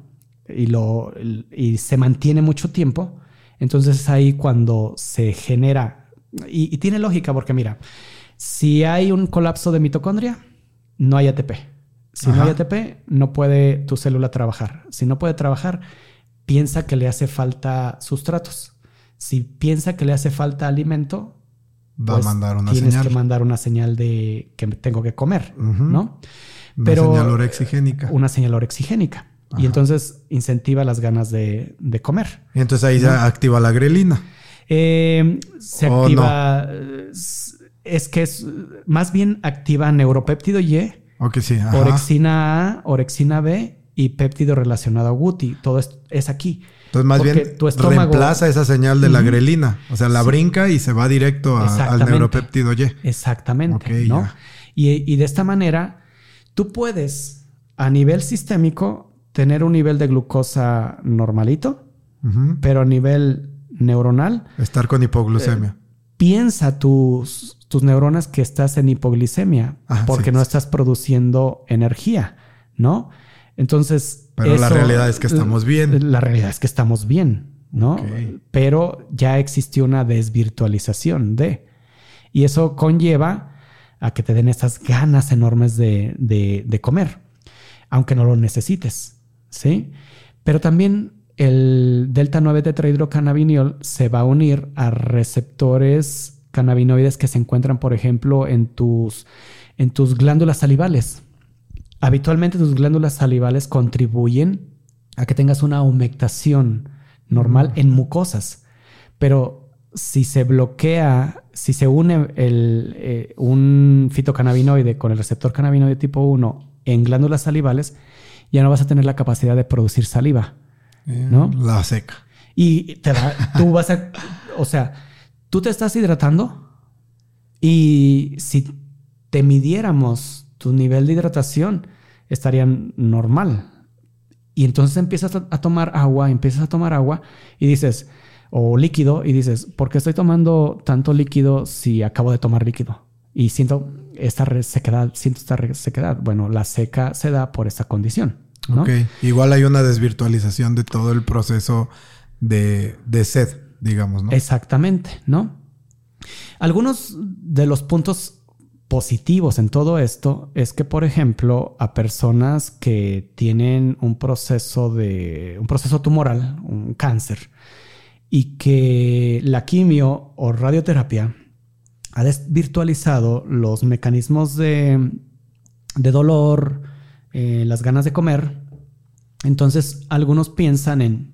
y se mantiene mucho tiempo, entonces es ahí cuando se genera Y tiene lógica porque mira, si hay un colapso de mitocondria, no hay ATP. Si no hay ATP, no puede tu célula trabajar. Si no puede trabajar, piensa que le hace falta sustratos. Si piensa que le hace falta alimento, va a mandar una tienes señal. que mandar una señal de que tengo que comer, ¿no? Una señal orexigénica. Una señal orexigénica. Y entonces incentiva las ganas de comer. Y entonces ahí se activa la grelina. Se activa... No. Es que es más bien activa neuropéptido Y, sí. orexina A, orexina B y péptido relacionado a Guti. Todo es aquí. Entonces, más bien, tu estómago reemplaza esa señal de la grelina. O sea, la brinca y se va directo al neuropéptido Y. Exactamente, ¿no? Y de esta manera, tú puedes, a nivel sistémico, tener un nivel de glucosa normalito, pero a nivel neuronal... estar con hipoglucemia. Piensa tus neuronas que estás en hipoglicemia porque no estás produciendo energía, ¿no? Entonces... Pero la realidad es que estamos bien. La realidad es que estamos bien, ¿no? Pero ya existió una desvirtualización de... Y eso conlleva a que te den estas ganas enormes de comer, aunque no lo necesites, ¿sí? Pero también el delta 9 tetrahidrocannabinol se va a unir a receptores cannabinoides que se encuentran, por ejemplo, en tus glándulas salivales. Habitualmente tus glándulas salivales contribuyen a que tengas una humectación normal en mucosas, pero si se bloquea, si se une un fitocannabinoide con el receptor cannabinoide tipo 1 en glándulas salivales, ya no vas a tener la capacidad de producir saliva, ¿no? La seca. Y tú vas a... O sea, tú te estás hidratando y si te midiéramos tu nivel de hidratación, estaría normal. Y entonces empiezas a tomar agua y dices... o líquido y dices, ¿por qué estoy tomando tanto líquido si acabo de tomar líquido? Y siento esta resequedad. Bueno, la seca se da por esta condición, ¿no? Ok. Igual hay una desvirtualización de todo el proceso de sed, digamos, ¿no? Exactamente, ¿no? Algunos de los puntos positivos en todo esto es que, por ejemplo, a personas que tienen un proceso tumoral, un cáncer, y que la quimio o radioterapia ha desvirtualizado los mecanismos de dolor, las ganas de comer. Entonces, algunos piensan en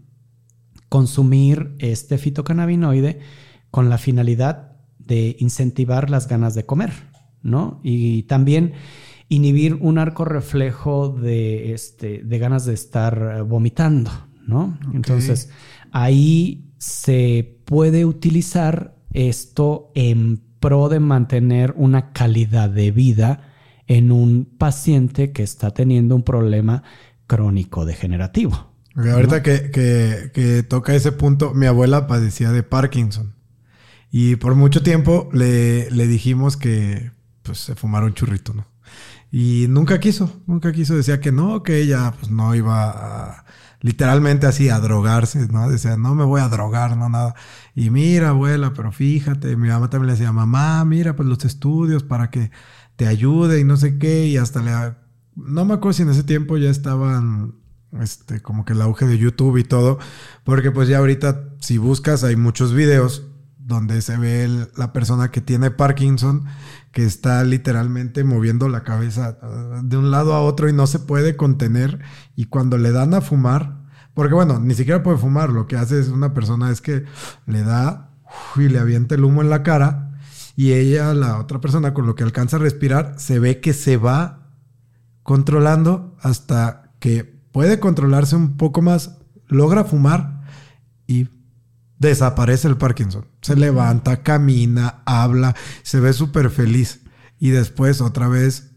consumir este fitocannabinoide con la finalidad de incentivar las ganas de comer, ¿no? Y también inhibir un arco reflejo de ganas de estar vomitando, ¿no? Okay. Entonces, ahí se puede utilizar esto en pro de mantener una calidad de vida en un paciente que está teniendo un problema crónico degenerativo. Okay, ahorita ¿no? que toca ese punto, mi abuela padecía de Parkinson y por mucho tiempo le dijimos que pues se fumara un churrito, ¿no? Y nunca quiso, decía que no, que ella pues no iba a... literalmente así a drogarse, ¿no? Decía, no me voy a drogar, no nada. Y mira, abuela, pero fíjate, mi mamá también le decía, mamá, mira, pues los estudios para que te ayude y no sé qué. Y hasta no me acuerdo si en ese tiempo ya estaban, como que el auge de YouTube y todo. Porque pues ya ahorita, si buscas, hay muchos videos donde se ve la persona que tiene Parkinson, que está literalmente moviendo la cabeza de un lado a otro y no se puede contener. Y cuando le dan a fumar, porque bueno, ni siquiera puede fumar, lo que hace es una persona es que le da y le avienta el humo en la cara y ella, la otra persona, con lo que alcanza a respirar, se ve que se va controlando hasta que puede controlarse un poco más, logra fumar y desaparece el Parkinson. Se levanta, camina, habla, se ve súper feliz. Y después otra vez,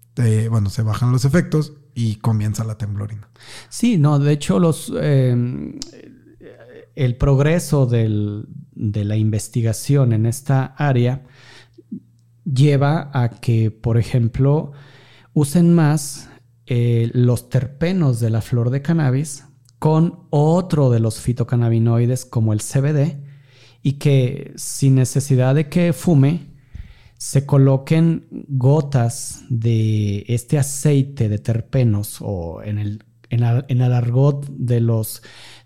se bajan los efectos y comienza la temblorina. Sí, no, de hecho el progreso de la investigación en esta área lleva a que, por ejemplo, usen más los terpenos de la flor de cannabis con otro de los fitocannabinoides como el CBD y que sin necesidad de que fume, se coloquen gotas de este aceite de terpenos o en el argot de los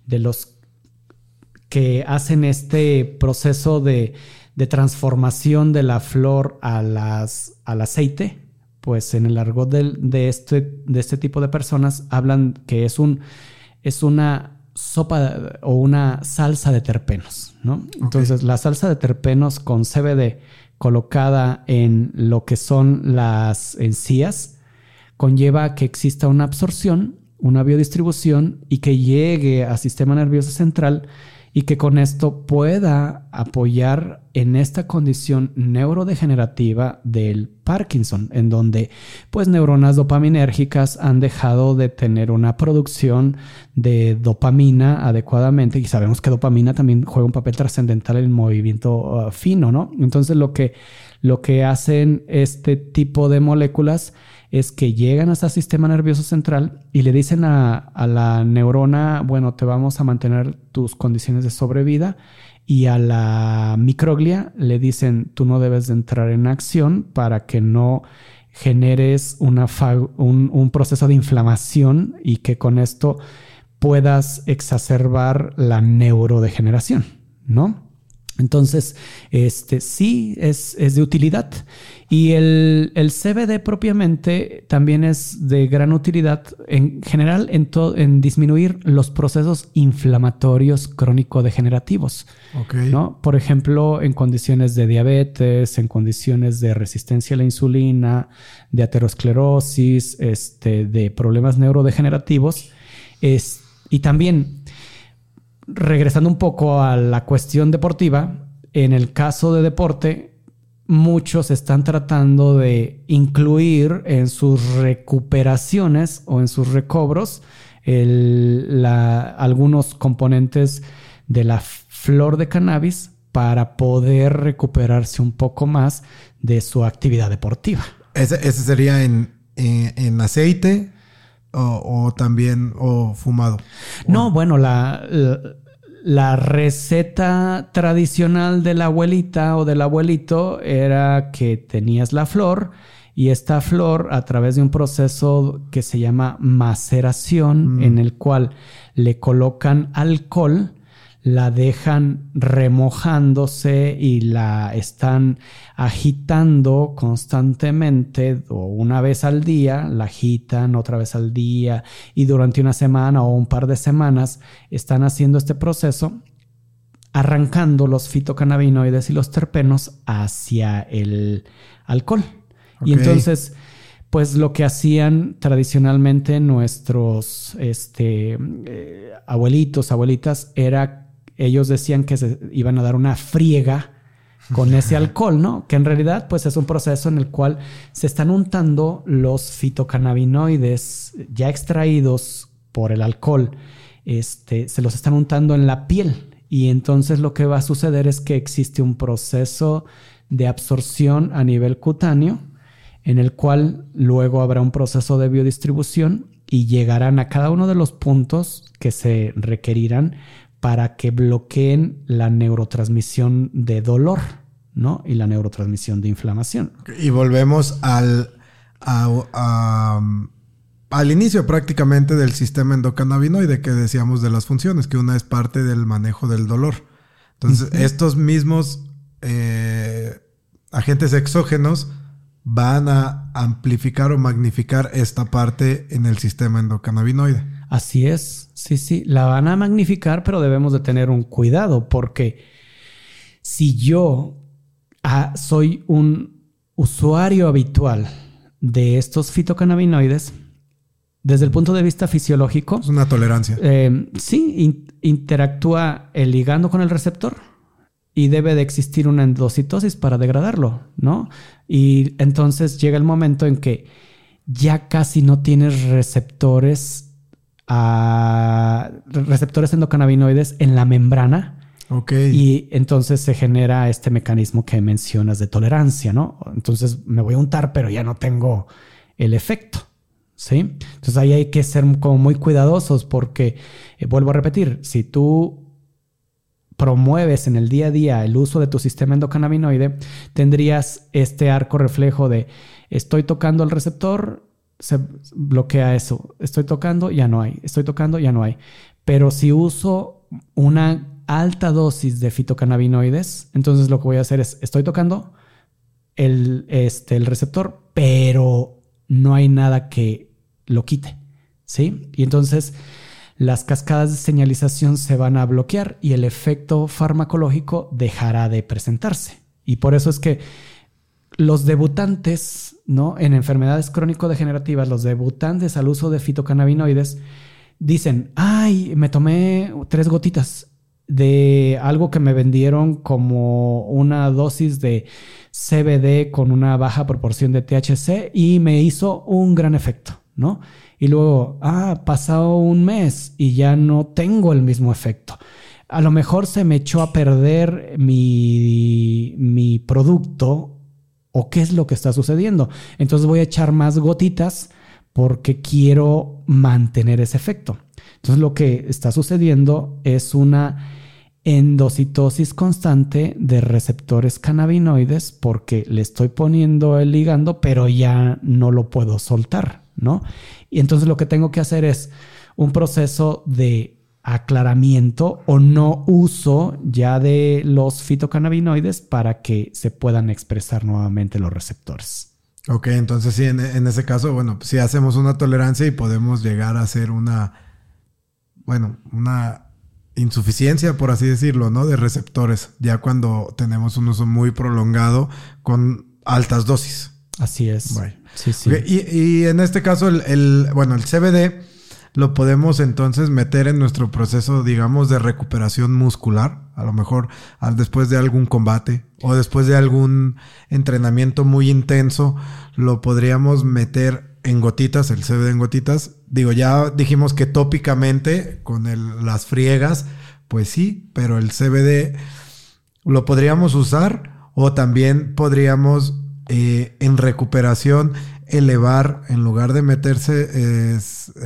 que hacen este proceso de transformación de la flor al aceite. Pues en el argot de este tipo de personas hablan que es una sopa o una salsa de terpenos, ¿no? Okay. Entonces, la salsa de terpenos con CBD colocada en lo que son las encías conlleva que exista una absorción, una biodistribución y que llegue al sistema nervioso central y que con esto pueda apoyar en esta condición neurodegenerativa del Parkinson, en donde pues neuronas dopaminérgicas han dejado de tener una producción de dopamina adecuadamente, y sabemos que dopamina también juega un papel trascendental en el movimiento fino, ¿no? Entonces lo que hacen este tipo de moléculas es que llegan hasta el sistema nervioso central y le dicen a la neurona, bueno, te vamos a mantener tus condiciones de sobrevida, y a la microglia le dicen, tú no debes de entrar en acción para que no generes un proceso de inflamación y que con esto puedas exacerbar la neurodegeneración, ¿no? Entonces, sí es de utilidad. Y el CBD propiamente también es de gran utilidad en general en disminuir los procesos inflamatorios crónico-degenerativos. Okay. ¿No? Por ejemplo, en condiciones de diabetes, en condiciones de resistencia a la insulina, de aterosclerosis, de problemas neurodegenerativos. Y también, regresando un poco a la cuestión deportiva, en el caso de deporte, muchos están tratando de incluir en sus recuperaciones o en sus recobros algunos componentes de la flor de cannabis para poder recuperarse un poco más de su actividad deportiva. ¿Ese sería en aceite o también fumado? No, bueno, la receta tradicional de la abuelita o del abuelito era que tenías la flor, y esta flor, a través de un proceso que se llama maceración, en el cual le colocan alcohol, la dejan remojándose y la están agitando constantemente, o una vez al día, la agitan otra vez al día, y durante una semana o un par de semanas están haciendo este proceso, arrancando los fitocannabinoides y los terpenos hacia el alcohol. Okay. Y entonces, pues lo que hacían tradicionalmente nuestros abuelitos, abuelitas, era, ellos decían que se iban a dar una friega con ese alcohol, ¿no? Que en realidad pues es un proceso en el cual se están untando los fitocannabinoides ya extraídos por el alcohol, se los están untando en la piel, y entonces lo que va a suceder es que existe un proceso de absorción a nivel cutáneo, en el cual luego habrá un proceso de biodistribución y llegarán a cada uno de los puntos que se requerirán para que bloqueen la neurotransmisión de dolor, ¿no? Y la neurotransmisión de inflamación. Y volvemos al inicio prácticamente del sistema endocannabinoide que decíamos de las funciones, que una es parte del manejo del dolor. Entonces, estos mismos agentes exógenos van a amplificar o magnificar esta parte en el sistema endocannabinoide. Así es, sí, la van a magnificar, pero debemos de tener un cuidado, porque si yo soy un usuario habitual de estos fitocannabinoides, desde el punto de vista fisiológico, es una tolerancia. Sí, interactúa el ligando con el receptor y debe de existir una endocitosis para degradarlo, ¿no? Y entonces llega el momento en que ya casi no tienes receptores endocannabinoides en la membrana. Okay. Y entonces se genera este mecanismo que mencionas de tolerancia, ¿no? Entonces me voy a untar, pero ya no tengo el efecto, ¿sí? Entonces ahí hay que ser como muy cuidadosos, porque vuelvo a repetir, si tú promueves en el día a día el uso de tu sistema endocannabinoide, tendrías este arco reflejo de estoy tocando el receptor, se bloquea eso. Estoy tocando, ya no hay. Estoy tocando, ya no hay. Pero si uso una alta dosis de fitocannabinoides, entonces lo que voy a hacer es, estoy tocando el receptor, pero no hay nada que lo quite, ¿sí? Y entonces las cascadas de señalización se van a bloquear y el efecto farmacológico dejará de presentarse. Y por eso es que los debutantes, ¿no? En enfermedades crónico-degenerativas, los debutantes al uso de fitocannabinoides dicen, ay, me tomé 3 gotitas de algo que me vendieron como una dosis de CBD con una baja proporción de THC y me hizo un gran efecto, ¿no? Y luego, pasado un mes y ya no tengo el mismo efecto. A lo mejor se me echó a perder mi producto, o qué es lo que está sucediendo. Entonces voy a echar más gotitas porque quiero mantener ese efecto. Entonces lo que está sucediendo es una endocitosis constante de receptores cannabinoides porque le estoy poniendo el ligando, pero ya no lo puedo soltar, ¿no? Y entonces lo que tengo que hacer es un proceso de aclaramiento o no uso ya de los fitocannabinoides para que se puedan expresar nuevamente los receptores. Ok, entonces sí, en ese caso, bueno, sí hacemos una tolerancia y podemos llegar a hacer una insuficiencia, por así decirlo, ¿no? De receptores, ya cuando tenemos un uso muy prolongado con altas dosis. Así es. Right. Sí, sí. Okay. Y en este caso, el CBD lo podemos entonces meter en nuestro proceso, digamos, de recuperación muscular. A lo mejor después de algún combate o después de algún entrenamiento muy intenso, lo podríamos meter en gotitas, el CBD en gotitas. Digo, ya dijimos que tópicamente con las friegas, pues sí, pero el CBD lo podríamos usar o también podríamos en recuperación elevar, en lugar de meterse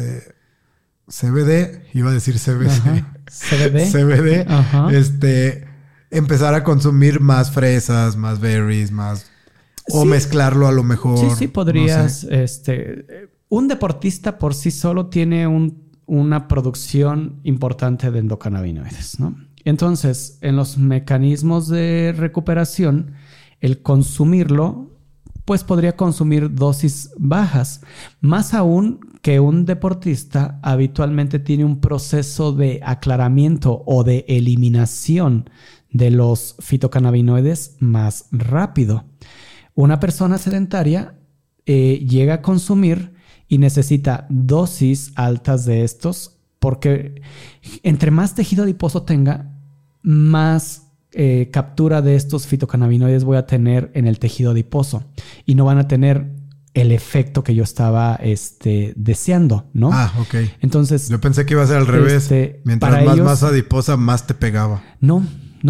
CBD, iba a decir CBD. Ajá. CBD. CBD. Ajá. Empezar a consumir más fresas, más berries, más... O sí, mezclarlo a lo mejor. Sí, podrías. No sé. Un deportista por sí solo tiene una producción importante de endocannabinoides, ¿no? Entonces, en los mecanismos de recuperación, el consumirlo, pues podría consumir dosis bajas. Más aún que un deportista habitualmente tiene un proceso de aclaramiento o de eliminación de los fitocannabinoides más rápido. Una persona sedentaria llega a consumir y necesita dosis altas de estos porque entre más tejido adiposo tenga, más captura de estos fitocannabinoides voy a tener en el tejido adiposo y no van a tener el efecto que yo estaba deseando, ¿no? Ok. Entonces, yo pensé que iba a ser al revés. Mientras más masa adiposa, más te pegaba. No.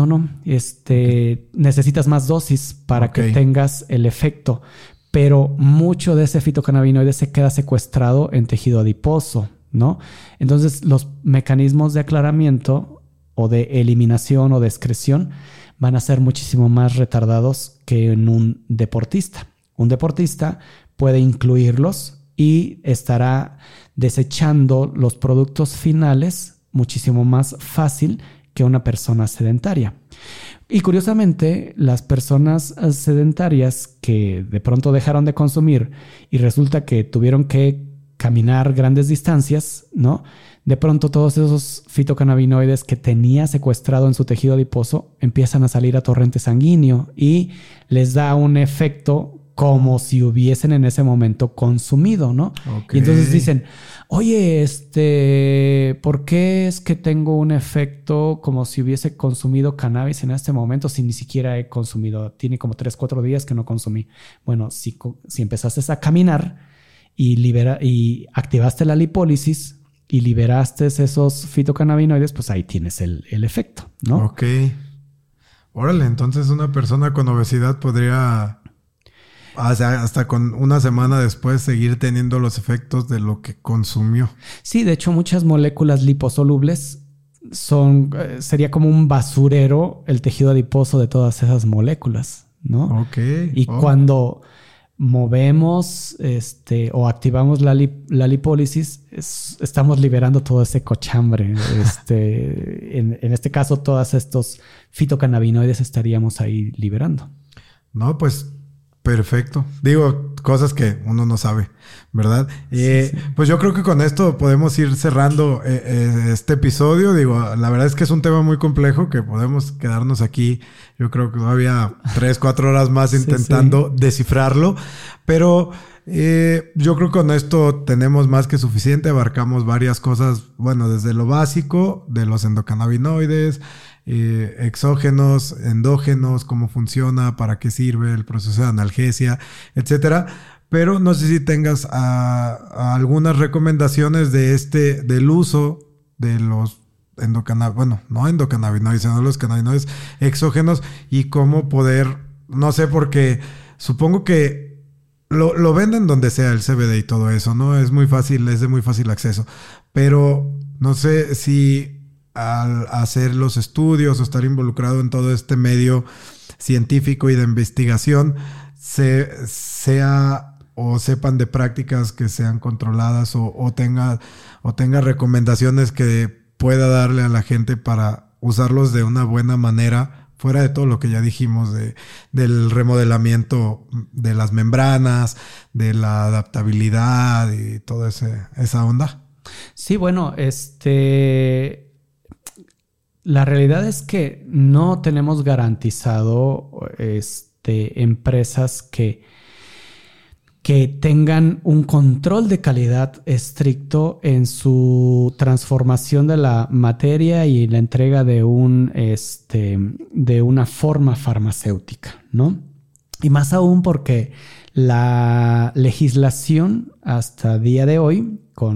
Necesitas más dosis para que tengas el efecto, pero mucho de ese fitocannabinoide se queda secuestrado en tejido adiposo, ¿no? Entonces, los mecanismos de aclaramiento o de eliminación o de excreción van a ser muchísimo más retardados que en un deportista. Un deportista puede incluirlos y estará desechando los productos finales muchísimo más fácil que una persona sedentaria. Y curiosamente, las personas sedentarias que de pronto dejaron de consumir y resulta que tuvieron que caminar grandes distancias, ¿no? De pronto todos esos fitocannabinoides que tenía secuestrado en su tejido adiposo empiezan a salir a torrente sanguíneo y les da un efecto como si hubiesen en ese momento consumido, ¿no? Y entonces dicen, oye, ¿por qué es que tengo un efecto como si hubiese consumido cannabis en este momento si ni siquiera he consumido? Tiene como 3-4 días que no consumí. Bueno, si empezaste a caminar y activaste la lipólisis y liberaste esos fitocannabinoides, pues ahí tienes el efecto, ¿no? Ok. Órale, entonces una persona con obesidad podría... O sea, hasta con una semana después seguir teniendo los efectos de lo que consumió. Sí, de hecho muchas moléculas liposolubles sería como un basurero el tejido adiposo de todas esas moléculas, ¿no? Ok. Y cuando movemos o activamos la lipólisis, estamos liberando todo ese cochambre. En este caso, todos estos fitocannabinoides estaríamos ahí liberando. No, pues perfecto. Digo, cosas que uno no sabe, ¿verdad? Sí. Pues yo creo que con esto podemos ir cerrando este episodio. Digo, la verdad es que es un tema muy complejo que podemos quedarnos aquí, yo creo que todavía 3-4 horas más intentando descifrarlo. Pero yo creo que con esto tenemos más que suficiente. Abarcamos varias cosas, bueno, desde lo básico de los endocannabinoides, exógenos, endógenos, cómo funciona, para qué sirve el proceso de analgesia, etcétera. Pero no sé si tengas algunas recomendaciones del uso de los endocannabinoides, sino los cannabinoides exógenos, y cómo poder, no sé, porque supongo que lo venden donde sea el CBD y todo eso, ¿no? Es muy fácil, es de muy fácil acceso, pero no sé si al hacer los estudios o estar involucrado en todo este medio científico y de investigación sea o sepan de prácticas que sean controladas o tenga recomendaciones que pueda darle a la gente para usarlos de una buena manera, fuera de todo lo que ya dijimos del remodelamiento de las membranas, de la adaptabilidad y toda esa onda. Sí, bueno, la realidad es que no tenemos garantizado empresas que tengan un control de calidad estricto en su transformación de la materia y la entrega de una forma farmacéutica, ¿no? Y más aún porque la legislación hasta día de hoy,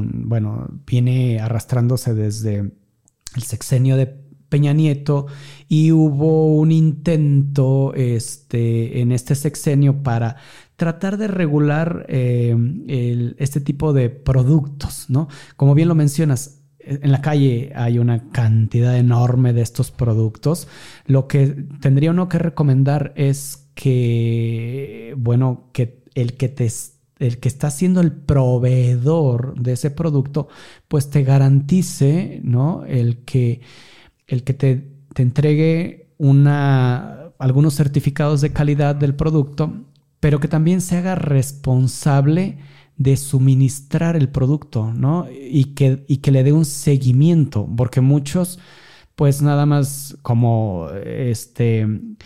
viene arrastrándose desde el sexenio de Peña Nieto, y hubo un intento en este sexenio para tratar de regular este tipo de productos, ¿no? Como bien lo mencionas, en la calle hay una cantidad enorme de estos productos. Lo que tendría uno que recomendar es que el que está siendo el proveedor de ese producto, pues te garantice, ¿no? El que te entregue algunos certificados de calidad del producto, pero que también se haga responsable de suministrar el producto, ¿no? Y que le dé un seguimiento, porque muchos, pues nada más como en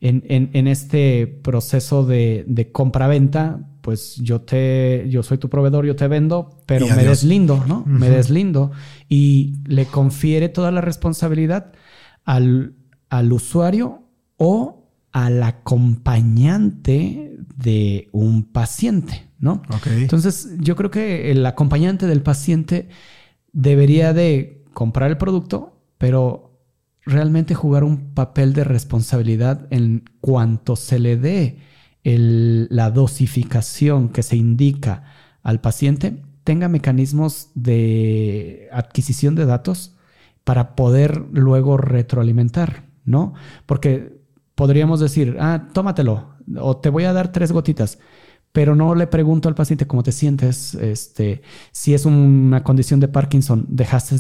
este proceso de compra-venta, pues yo soy tu proveedor, yo te vendo, pero me deslindo, ¿no? Uh-huh. Me deslindo, y le confiere toda la responsabilidad al usuario o al acompañante de un paciente, ¿no? Okay. Entonces, yo creo que el acompañante del paciente debería de comprar el producto, pero realmente jugar un papel de responsabilidad en cuanto se le dé la dosificación que se indica al paciente, tenga mecanismos de adquisición de datos para poder luego retroalimentar, ¿no? Porque podríamos decir, tómatelo, o te voy a dar 3 gotitas, pero no le pregunto al paciente cómo te sientes, si es una condición de Parkinson, dejaste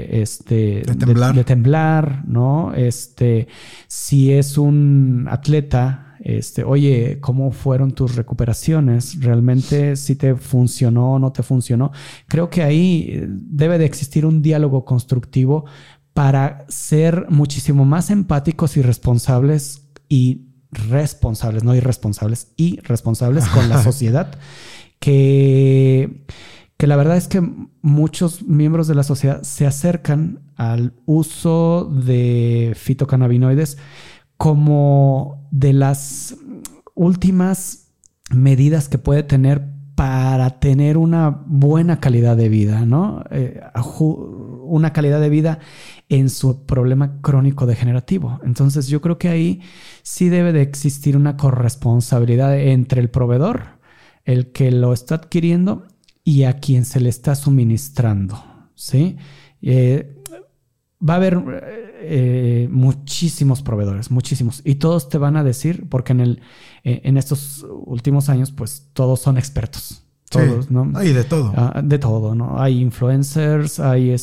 de temblar, ¿no? Si es un atleta, oye, ¿cómo fueron tus recuperaciones? ¿Realmente si te funcionó o no te funcionó? Creo que ahí debe de existir un diálogo constructivo para ser muchísimo más empáticos y responsables, no irresponsables, y responsables con la sociedad, que la verdad es que muchos miembros de la sociedad se acercan al uso de fitocannabinoides como de las últimas medidas que puede tener para tener una buena calidad de vida, ¿no? Una calidad de vida en su problema crónico degenerativo. Entonces yo creo que ahí sí debe de existir una corresponsabilidad entre el proveedor, el que lo está adquiriendo, y a quien se le está suministrando, ¿sí? va a haber muchísimos proveedores, muchísimos. Y todos te van a decir, porque en estos últimos años, pues todos son expertos. Todos, sí, ¿no? Hay de todo. De todo, ¿no? Hay influencers, hay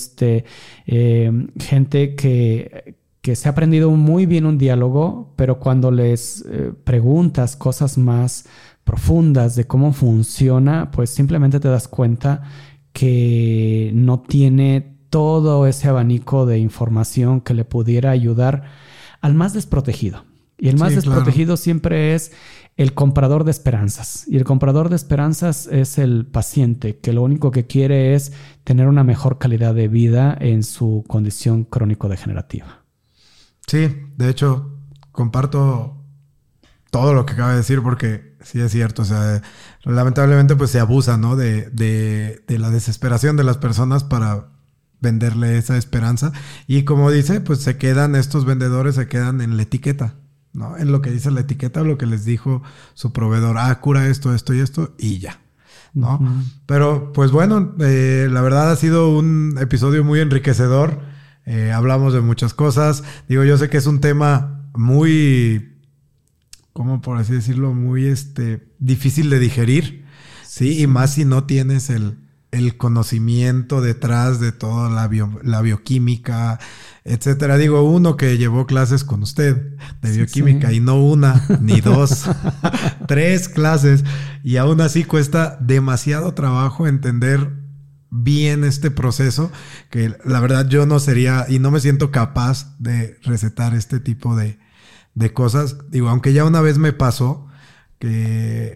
gente que se ha aprendido muy bien un diálogo, pero cuando les preguntas cosas más profundas de cómo funciona, pues simplemente te das cuenta que no tiene todo ese abanico de información que le pudiera ayudar al más desprotegido. Y el más desprotegido siempre es el comprador de esperanzas. Y el comprador de esperanzas es el paciente, que lo único que quiere es tener una mejor calidad de vida en su condición crónico-degenerativa. Sí, de hecho, comparto todo lo que acaba de decir porque sí es cierto. O sea, lamentablemente pues se abusa, ¿no? de la desesperación de las personas para venderle esa esperanza. Y como dice, pues estos vendedores se quedan en la etiqueta, ¿no? En lo que dice la etiqueta, lo que les dijo su proveedor. Cura esto, esto y esto y ya, ¿no? Uh-huh. Pero pues bueno, la verdad ha sido un episodio muy enriquecedor. Hablamos de muchas cosas. Digo, yo sé que es un tema muy, ¿cómo por así decirlo? Muy difícil de digerir, ¿sí? Y más si no tienes el conocimiento detrás de toda la bioquímica, etcétera. Digo, uno que llevó clases con usted de bioquímica y no una, ni dos, 3 clases, y aún así cuesta demasiado trabajo entender bien este proceso, que la verdad yo no sería y no me siento capaz de recetar este tipo de cosas. Digo, aunque ya una vez me pasó que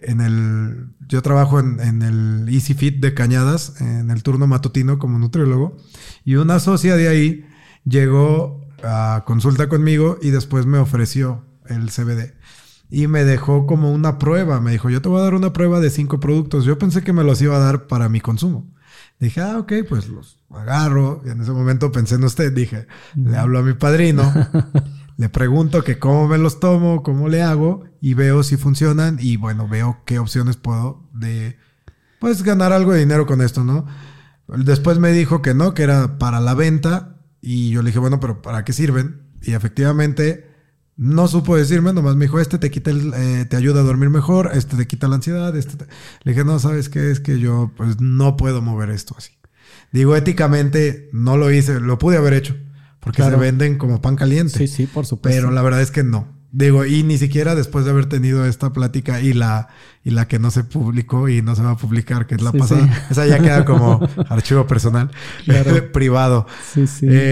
yo trabajo en el Easy Fit de Cañadas, en el turno matutino como nutriólogo, y una socia de ahí llegó a consulta conmigo y después me ofreció el CBD y me dejó como una prueba. Me dijo, yo te voy a dar una prueba de 5 productos. Yo pensé que me los iba a dar para mi consumo. Dije, ok, pues los agarro. Y en ese momento pensé en usted. Dije, le hablo a mi padrino, le pregunto que cómo me los tomo, cómo le hago, y veo si funcionan. Y bueno, veo qué opciones puedo pues ganar algo de dinero con esto, ¿no? Después me dijo que no, que era para la venta. Y yo le dije, bueno, pero ¿para qué sirven? Y efectivamente no supo decirme, nomás me dijo, te quita te ayuda a dormir mejor, te quita la ansiedad, Le dije, no, ¿sabes qué? Es que yo pues no puedo mover esto así. Digo, éticamente no lo hice, lo pude haber hecho, porque se venden como pan caliente. Sí, por supuesto. Pero la verdad es que no. Digo, y ni siquiera después de haber tenido esta plática y la que no se publicó y no se va a publicar, que es la pasada, esa ya queda como archivo personal, privado. Sí.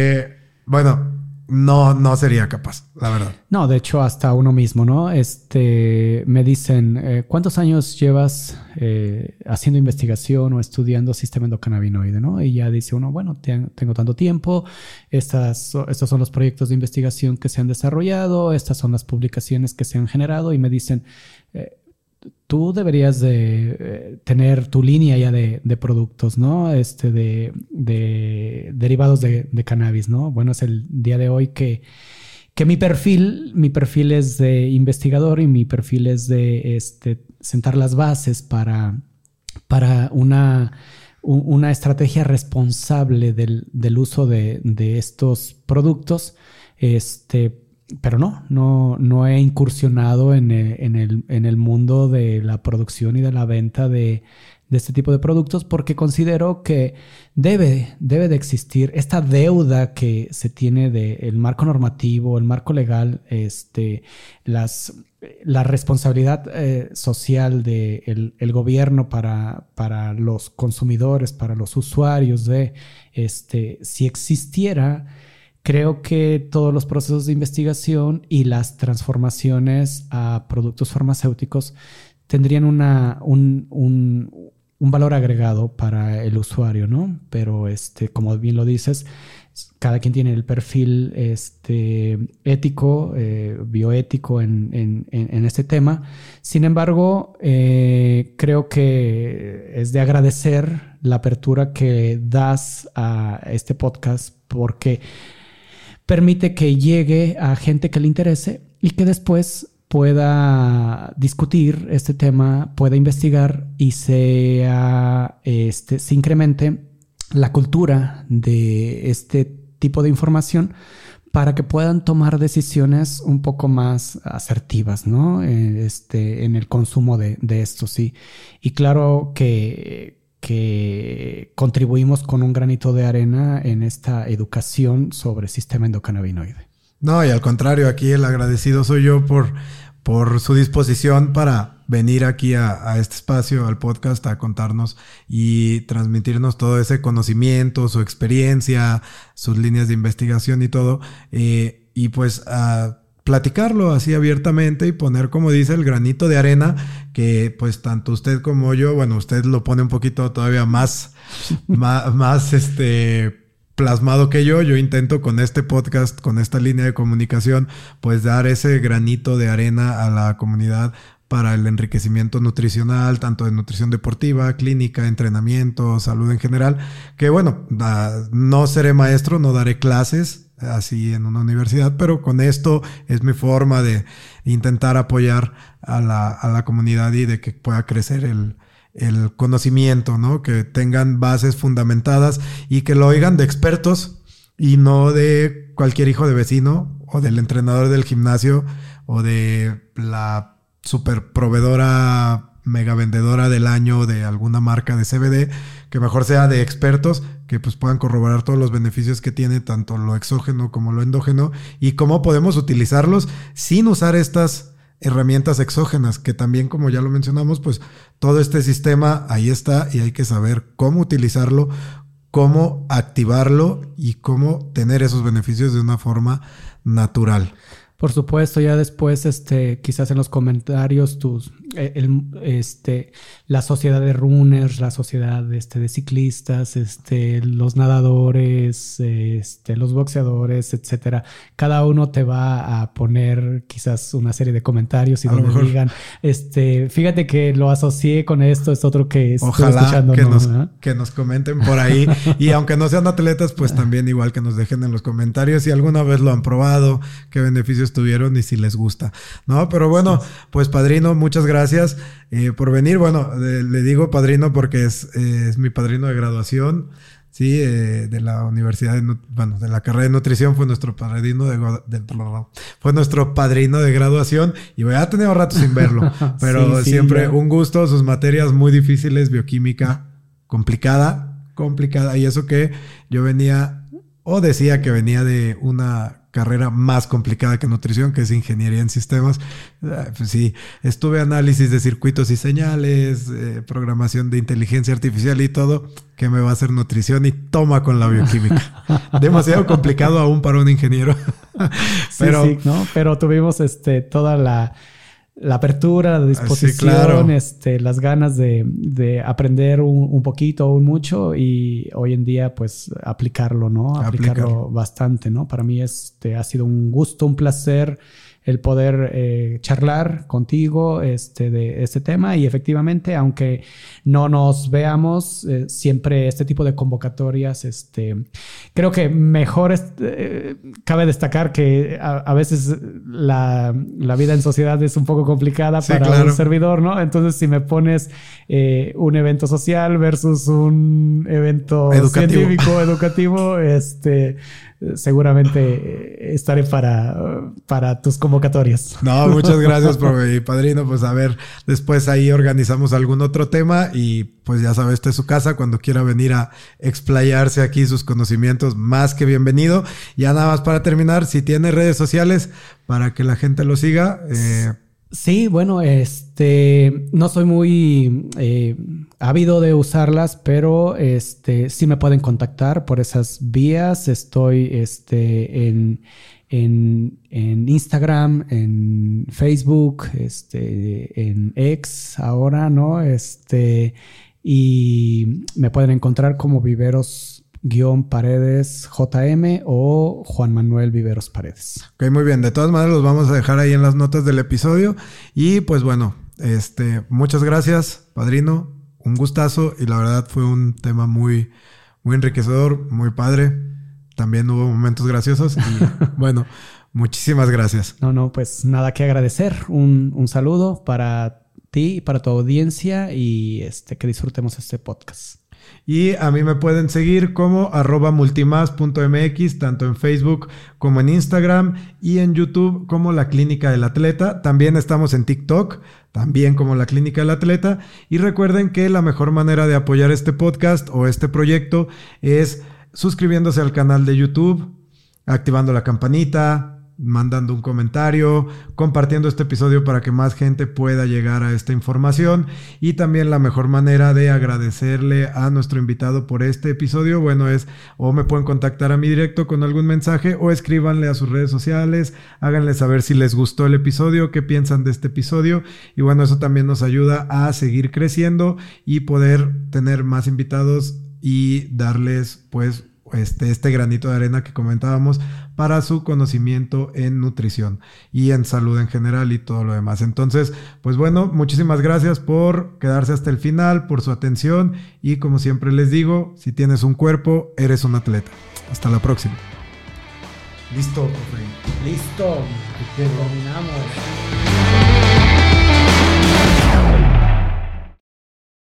Bueno, no sería capaz, la verdad. No, de hecho, hasta uno mismo, ¿no? Me dicen, ¿cuántos años llevas haciendo investigación o estudiando sistema endocannabinoide, ¿no? Y ya dice uno, bueno, tengo tanto tiempo, estos son los proyectos de investigación que se han desarrollado, estas son las publicaciones que se han generado, y me dicen, tú deberías de tener tu línea ya de productos, ¿no? De derivados de cannabis, ¿no? Bueno, es el día de hoy que mi perfil es de investigador y mi perfil es de sentar las bases para una estrategia responsable del uso de estos productos, pero no he incursionado en el mundo de la producción y de la venta de este tipo de productos, porque considero que debe de existir esta deuda que se tiene del marco normativo, el marco legal, la responsabilidad social del gobierno para los consumidores, para los usuarios si existiera. Creo que todos los procesos de investigación y las transformaciones a productos farmacéuticos tendrían un valor agregado para el usuario, ¿no? Pero como bien lo dices, cada quien tiene el perfil ético, bioético en este tema. Sin embargo, creo que es de agradecer la apertura que das a este podcast, porque permite que llegue a gente que le interese y que después pueda discutir este tema, pueda investigar y se incremente la cultura de este tipo de información para que puedan tomar decisiones un poco más asertivas, ¿no? En el consumo de esto, sí. Y claro que contribuimos con un granito de arena en esta educación sobre sistema endocannabinoide. No, y al contrario, aquí el agradecido soy yo por su disposición para venir aquí a este espacio, al podcast, a contarnos y transmitirnos todo ese conocimiento, su experiencia, sus líneas de investigación y todo. Y pues a platicarlo así abiertamente y poner, como dice, el granito de arena que pues tanto usted como yo, bueno, usted lo pone un poquito todavía más plasmado que yo intento con este podcast, con esta línea de comunicación, pues dar ese granito de arena a la comunidad para el enriquecimiento nutricional, tanto de nutrición deportiva, clínica, entrenamiento, salud en general, que bueno, no seré maestro, no daré clases así en una universidad, pero con esto es mi forma de intentar apoyar a la comunidad y de que pueda crecer el conocimiento, ¿no? Que tengan bases fundamentadas y que lo oigan de expertos y no de cualquier hijo de vecino o del entrenador del gimnasio o de la super proveedora mega vendedora del año de alguna marca de CBD, que mejor sea de expertos que pues puedan corroborar todos los beneficios que tiene tanto lo exógeno como lo endógeno y cómo podemos utilizarlos sin usar estas herramientas exógenas, que también, como ya lo mencionamos, pues todo este sistema ahí está y hay que saber cómo utilizarlo, cómo activarlo y cómo tener esos beneficios de una forma natural. Por supuesto, ya después, quizás en los comentarios, la sociedad de runners, la sociedad de ciclistas, los nadadores, los boxeadores, etcétera. Cada uno te va a poner quizás una serie de comentarios y donde mejor digan, fíjate que lo asocié con esto, es otro que estoy escuchando. Que nos comenten por ahí. Y aunque no sean atletas, pues también igual que nos dejen en los comentarios si alguna vez lo han probado, qué beneficios tuvieron y si les gusta, ¿no? Pero bueno, pues padrino, muchas gracias por venir. Bueno, le digo padrino porque es mi padrino de graduación, sí, de la universidad, de la carrera de nutrición, fue nuestro padrino de graduación y ya tenido rato sin verlo, pero sí, siempre un gusto, sus materias muy difíciles, bioquímica complicada, y eso que yo venía o decía que venía de una carrera más complicada que nutrición, que es ingeniería en sistemas. Pues sí, estuve análisis de circuitos y señales, programación de inteligencia artificial y todo, que me va a hacer nutrición y toma con la bioquímica. Demasiado complicado aún para un ingeniero. Pero, sí, ¿no? Pero tuvimos toda la apertura, la disposición, sí, claro, las ganas de aprender un poquito o un mucho y hoy en día pues aplicarlo, ¿no? Aplicarlo bastante, ¿no? Para mí ha sido un gusto, un placer el poder charlar contigo de este tema y efectivamente, aunque no nos veamos, siempre este tipo de convocatorias, creo que mejor cabe destacar que a veces la vida en sociedad es un poco complicada, sí, para claro, un servidor, ¿no? Entonces, si me pones un evento social versus un evento científico, educativo, seguramente estaré para tus convocatorias. No, muchas gracias, profe y padrino. Pues a ver, después ahí organizamos algún otro tema y pues ya sabes, esta es su casa. Cuando quiera venir a explayarse aquí sus conocimientos, más que bienvenido. Ya nada más para terminar, si tiene redes sociales para que la gente lo siga. Sí, bueno, no soy muy ávido de usarlas, pero sí me pueden contactar por esas vías. Estoy en Instagram, en Facebook, en X ahora, ¿no? Y me pueden encontrar como Viveros-Paredes JM o Juan Manuel Viveros Paredes. Ok, muy bien. De todas maneras los vamos a dejar ahí en las notas del episodio. Y pues bueno, muchas gracias, padrino. Un gustazo y la verdad fue un tema muy, muy enriquecedor, muy padre. También hubo momentos graciosos y bueno, muchísimas gracias. No, pues nada que agradecer. Un saludo para ti y para tu audiencia y que disfrutemos este podcast. Y a mí me pueden seguir como @multimas.mx, tanto en Facebook como en Instagram, y en YouTube como La Clínica del Atleta. También estamos en TikTok, también como La Clínica del Atleta. Y recuerden que la mejor manera de apoyar este podcast o este proyecto es suscribiéndose al canal de YouTube, activando la campanita, mandando un comentario, compartiendo este episodio para que más gente pueda llegar a esta información. Y también la mejor manera de agradecerle a nuestro invitado por este episodio, bueno, es o me pueden contactar a mí directo con algún mensaje o escríbanle a sus redes sociales, háganle saber si les gustó el episodio, qué piensan de este episodio, y bueno, eso también nos ayuda a seguir creciendo y poder tener más invitados y darles pues este granito de arena que comentábamos para su conocimiento en nutrición y en salud en general y todo lo demás. Entonces, pues bueno, muchísimas gracias por quedarse hasta el final, por su atención, y como siempre les digo, si tienes un cuerpo, eres un atleta. Hasta la próxima. Listo, profe. Listo. Terminamos.